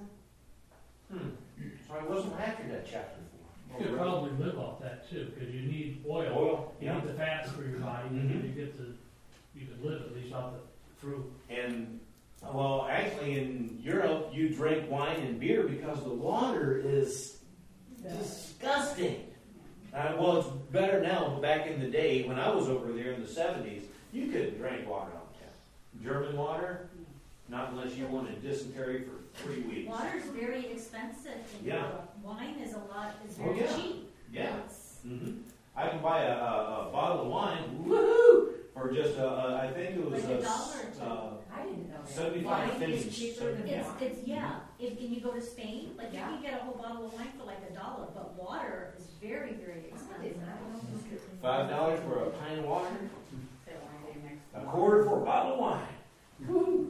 So I wasn't after that chapter 4. You could probably live off that too, because you need oil. You need the fats for your body. You could live at least off the fruit. And well, actually, in Europe, you drink wine and beer because the water is disgusting. Well, it's better now, but back in the day, when I was over there in the 70s, you couldn't drink water on tap. German water, not unless you wanted dysentery for 3 weeks. Water's very expensive in Europe. Wine is very cheap. Yeah. I can buy a bottle of wine, woohoo, for just I think it was like $1 I didn't know that. 75 pennies. If you go to Spain, like you can get a whole bottle of wine for like $1, but water is very, very expensive. $5 for a pint of water. A quarter for a bottle of wine.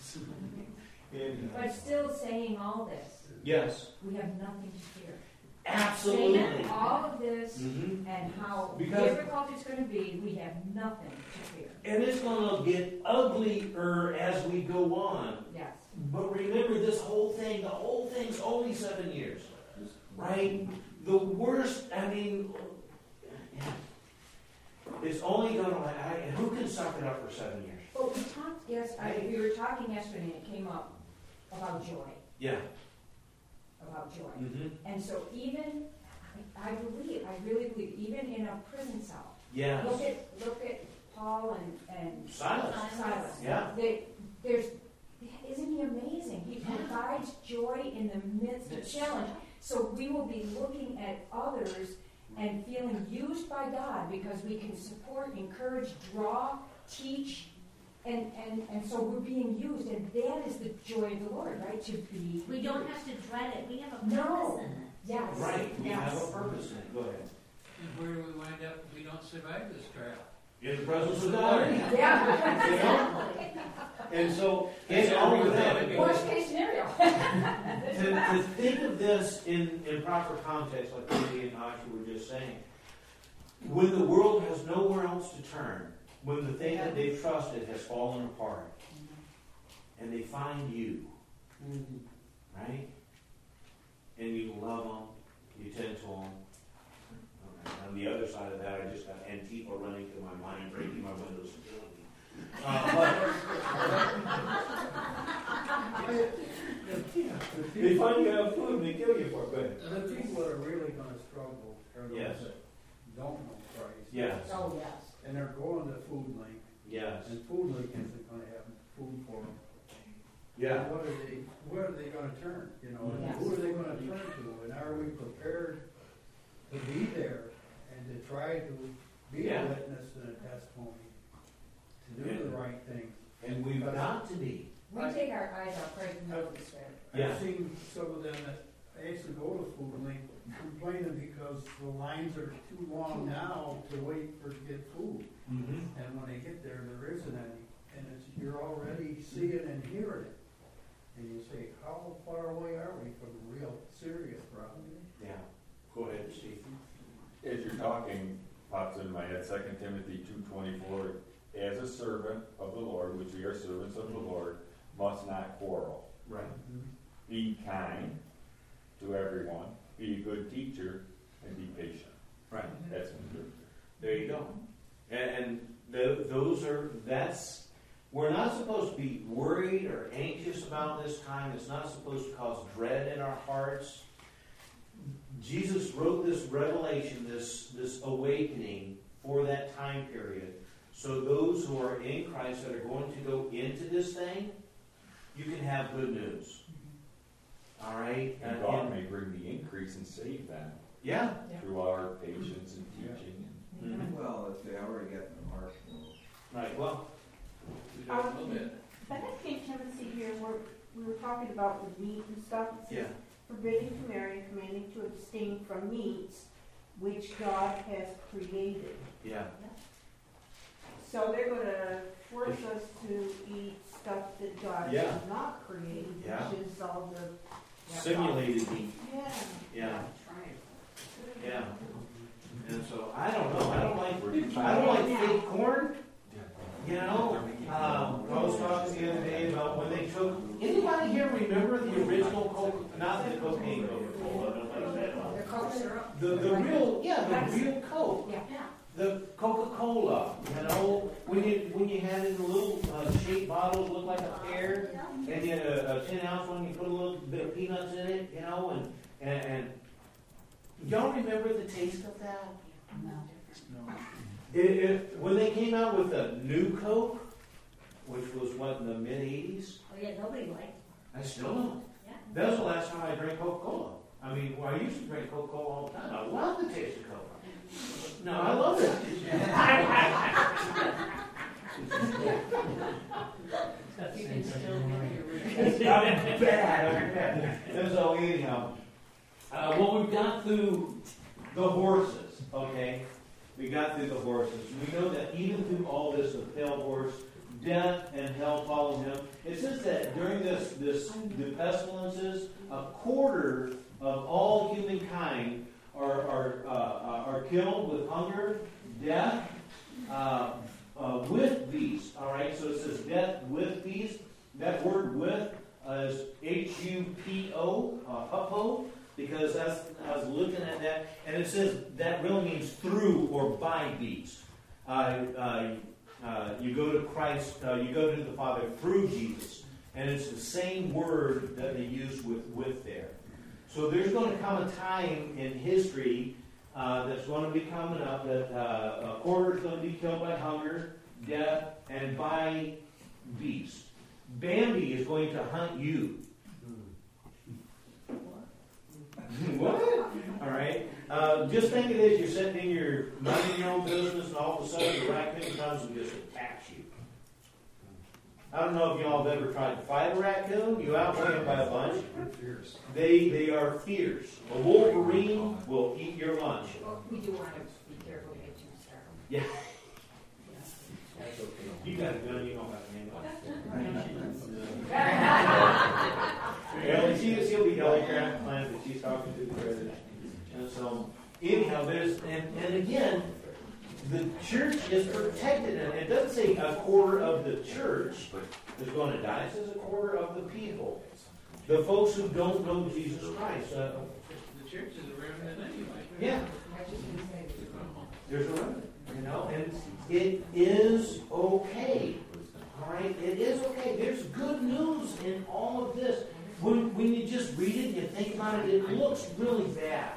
But still saying all this. Yes. We have nothing to fear. Absolutely. Saying all of this and how difficult it's going to be, we have nothing to fear. And it's going to get uglier as we go on. Yes. But remember the whole thing's only 7 years. Right? The worst, it's only going to, who can suck it up for 7 years? Well, we talked, we were talking yesterday and it came up about joy. Yeah. About joy. And so even, I really believe, even in a prison cell, yes. Look at Paul and Silas. Yeah. Isn't he amazing? He provides joy in the midst of challenge. So we will be looking at others and feeling used by God because we can support, encourage, draw, teach, and so we're being used, and that is the joy of the Lord, right? We don't have to dread it. We have a purpose in it. Yes. Right. We have a purpose in it. Go ahead. And where do we wind up if we don't survive this trial? In the presence of God. Yeah. You know? And so, in all of that, worst case scenario. to think of this in proper context, like Andy and Asha were just saying, when the world has nowhere else to turn, when the thing that they've trusted has fallen apart, and they find you, right? And you love them, you tend to them. On the other side of that, I just got Antifa running through my mind, breaking my windows and killing me. They find you have food and they kill you for it. Go ahead. The people that are really going to struggle are those Yes. that don't know Christ. Yes. Oh, yes. And they're going to Food Link. Yes. And Food Link isn't going to have food for them. Yeah. And where are they going to turn? You know, and Yes. who are they going to turn to? And are we prepared to be there and to try to be a witness and a testimony to do the right thing? And we've got to be. We take our eyes off Christ and know this way. I've seen some of them that I used to go to Food Link complaining because the lines are too long now to wait to get food. And when they get there, there isn't any. And you're already seeing and hearing it. And you say, how far away are we from a real serious problem? Yeah. Go ahead, Steve. As you're talking, pops in my head, 2 Timothy 2:24, as a servant of the Lord, which we are servants of the Lord, must not quarrel. Right. Be kind, to everyone, be a good teacher, and be patient. Right. That's good. There you go. We're not supposed to be worried or anxious about this time. It's not supposed to cause dread in our hearts. Jesus wrote this revelation, this awakening for that time period. So those who are in Christ that are going to go into this thing, you can have good news. All right? And God may bring the increase and save them. Yeah. Through our patience and teaching. Well, if they already get the mark. Right, well. Back in Timothy here, we were talking about the meat and stuff. It says, forbidding to marry and commanding to abstain from meats which God has created. Yeah. So they're going to force us to eat stuff that God has not created, which is all the simulated meat. Yeah. Yeah. Yeah. And so I don't know. I don't like fake corn. You know, I was talking the other day about when they took. Anybody here remember the original Coke? Not the cocaine Coca-Cola. The real Coke. Yeah. The Coca-Cola. You know, when you had it in little shaped bottles, looked like a pear, and you had a 10-ounce one. You put a little bit of peanuts in it. You know, and y'all remember the taste of that? No. When they came out with the new Coke, which was in the mid-'80s? Oh yeah, nobody liked it. I still don't. Yeah. That was the last time I drank Coca-Cola. I mean, I used to drink Coca-Cola all the time. I love the taste of Coke. No, I love it. You can still I'm bad. And so anyhow, we've got through the horses, okay? We got through the horses. We know that even through all this, the pale horse, death and hell follow him. It says that during the pestilences, a quarter of all humankind are killed with hunger, death, with beast. All right, so it says death with beast. That word "with" is H-U-P-O, hupo. Because I was looking at that, and it says that really means through or by beast. You go to Christ, you go to the Father through Jesus, and it's the same word that they use with there. So there's going to come a time in history that's going to be coming up that a quarter is going to be killed by hunger, death, and by beast. Bambi is going to hunt you. What? All right. Just think of this: you're sitting in your minding your own business, and all of a sudden the raccoon comes and just attacks you. I don't know if y'all have ever tried to fight a raccoon. You outweigh them by a bunch. They are fierce. A wolverine will eat your lunch. Well, we do want to be careful to get too startled. Yeah. That's okay. You got a gun, you know how to handle it. She'll be Ellie Grant Plant that she's talking to the president. And so, anyhow, and again, the church is protected. And it doesn't say a quarter of the church is going to die. It says a quarter of the people. The folks who don't know Jesus Christ. The church is a remnant anyway. Yeah. There's a remnant. You know, and it is okay. All right? It is okay. There's good news in all of this. When you just read it and you think about it, it looks really bad.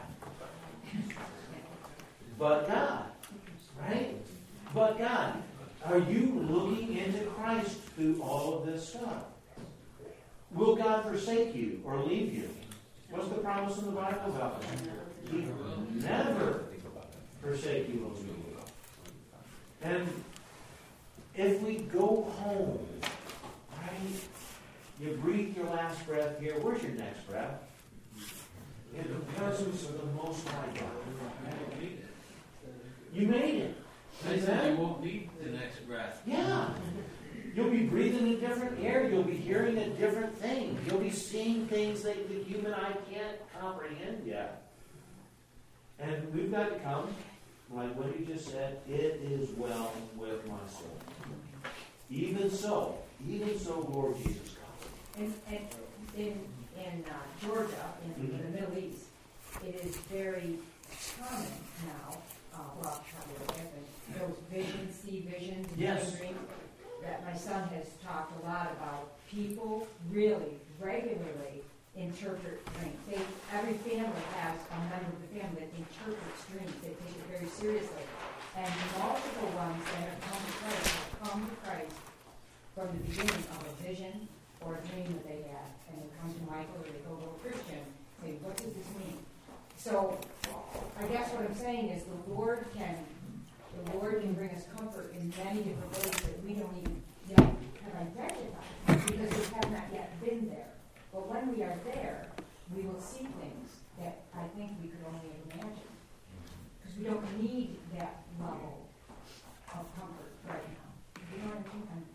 But God, right? But God, are you looking into Christ through all of this stuff? Will God forsake you or leave you? What's the promise in the Bible about that? He will never forsake you or leave you. And if we go home, right? You breathe your last breath here. Where's your next breath? In the presence of the Most High God. You made it. You won't need the next breath. Yeah. You'll be breathing in different air. You'll be hearing a different thing. You'll be seeing things that the human eye can't comprehend yet. And we've got to come, like Wendy just said, it is well with my soul. Even so, Lord Jesus. And in in Georgia, in the Middle East, it is very common now, well, probably those visions, see visions, and Yes. dreams, that my son has talked a lot about. People really regularly interpret dreams. Every family has a member of the family that interprets dreams. They take it very seriously. And multiple ones that have come to Christ from the beginning of a vision or a dream that they had. And they come to Michael or they go to a Christian and say, what does this mean? So I guess what I'm saying is the Lord can bring us comfort in many different ways that we don't even yet have identified because we have not yet been there. But when we are there, we will see things that I think we could only imagine. Because we don't need that level of comfort right now. You know what I mean?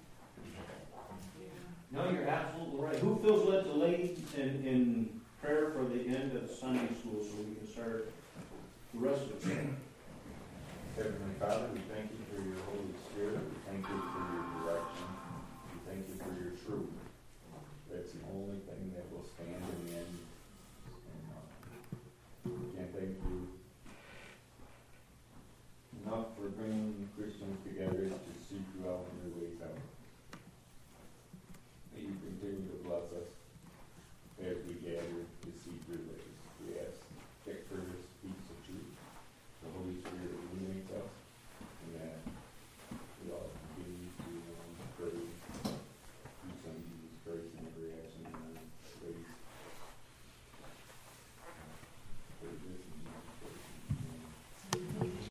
No, you're absolutely right. Who feels led to lead in prayer for the end of Sunday school so we can start the rest of the day? Heavenly Father, we thank you for your Holy Spirit. We thank you for your direction. We thank you for your truth. That's the only thing that will stand in the end. And we can't thank you enough for bringing Christians together to seek you out in your ways out.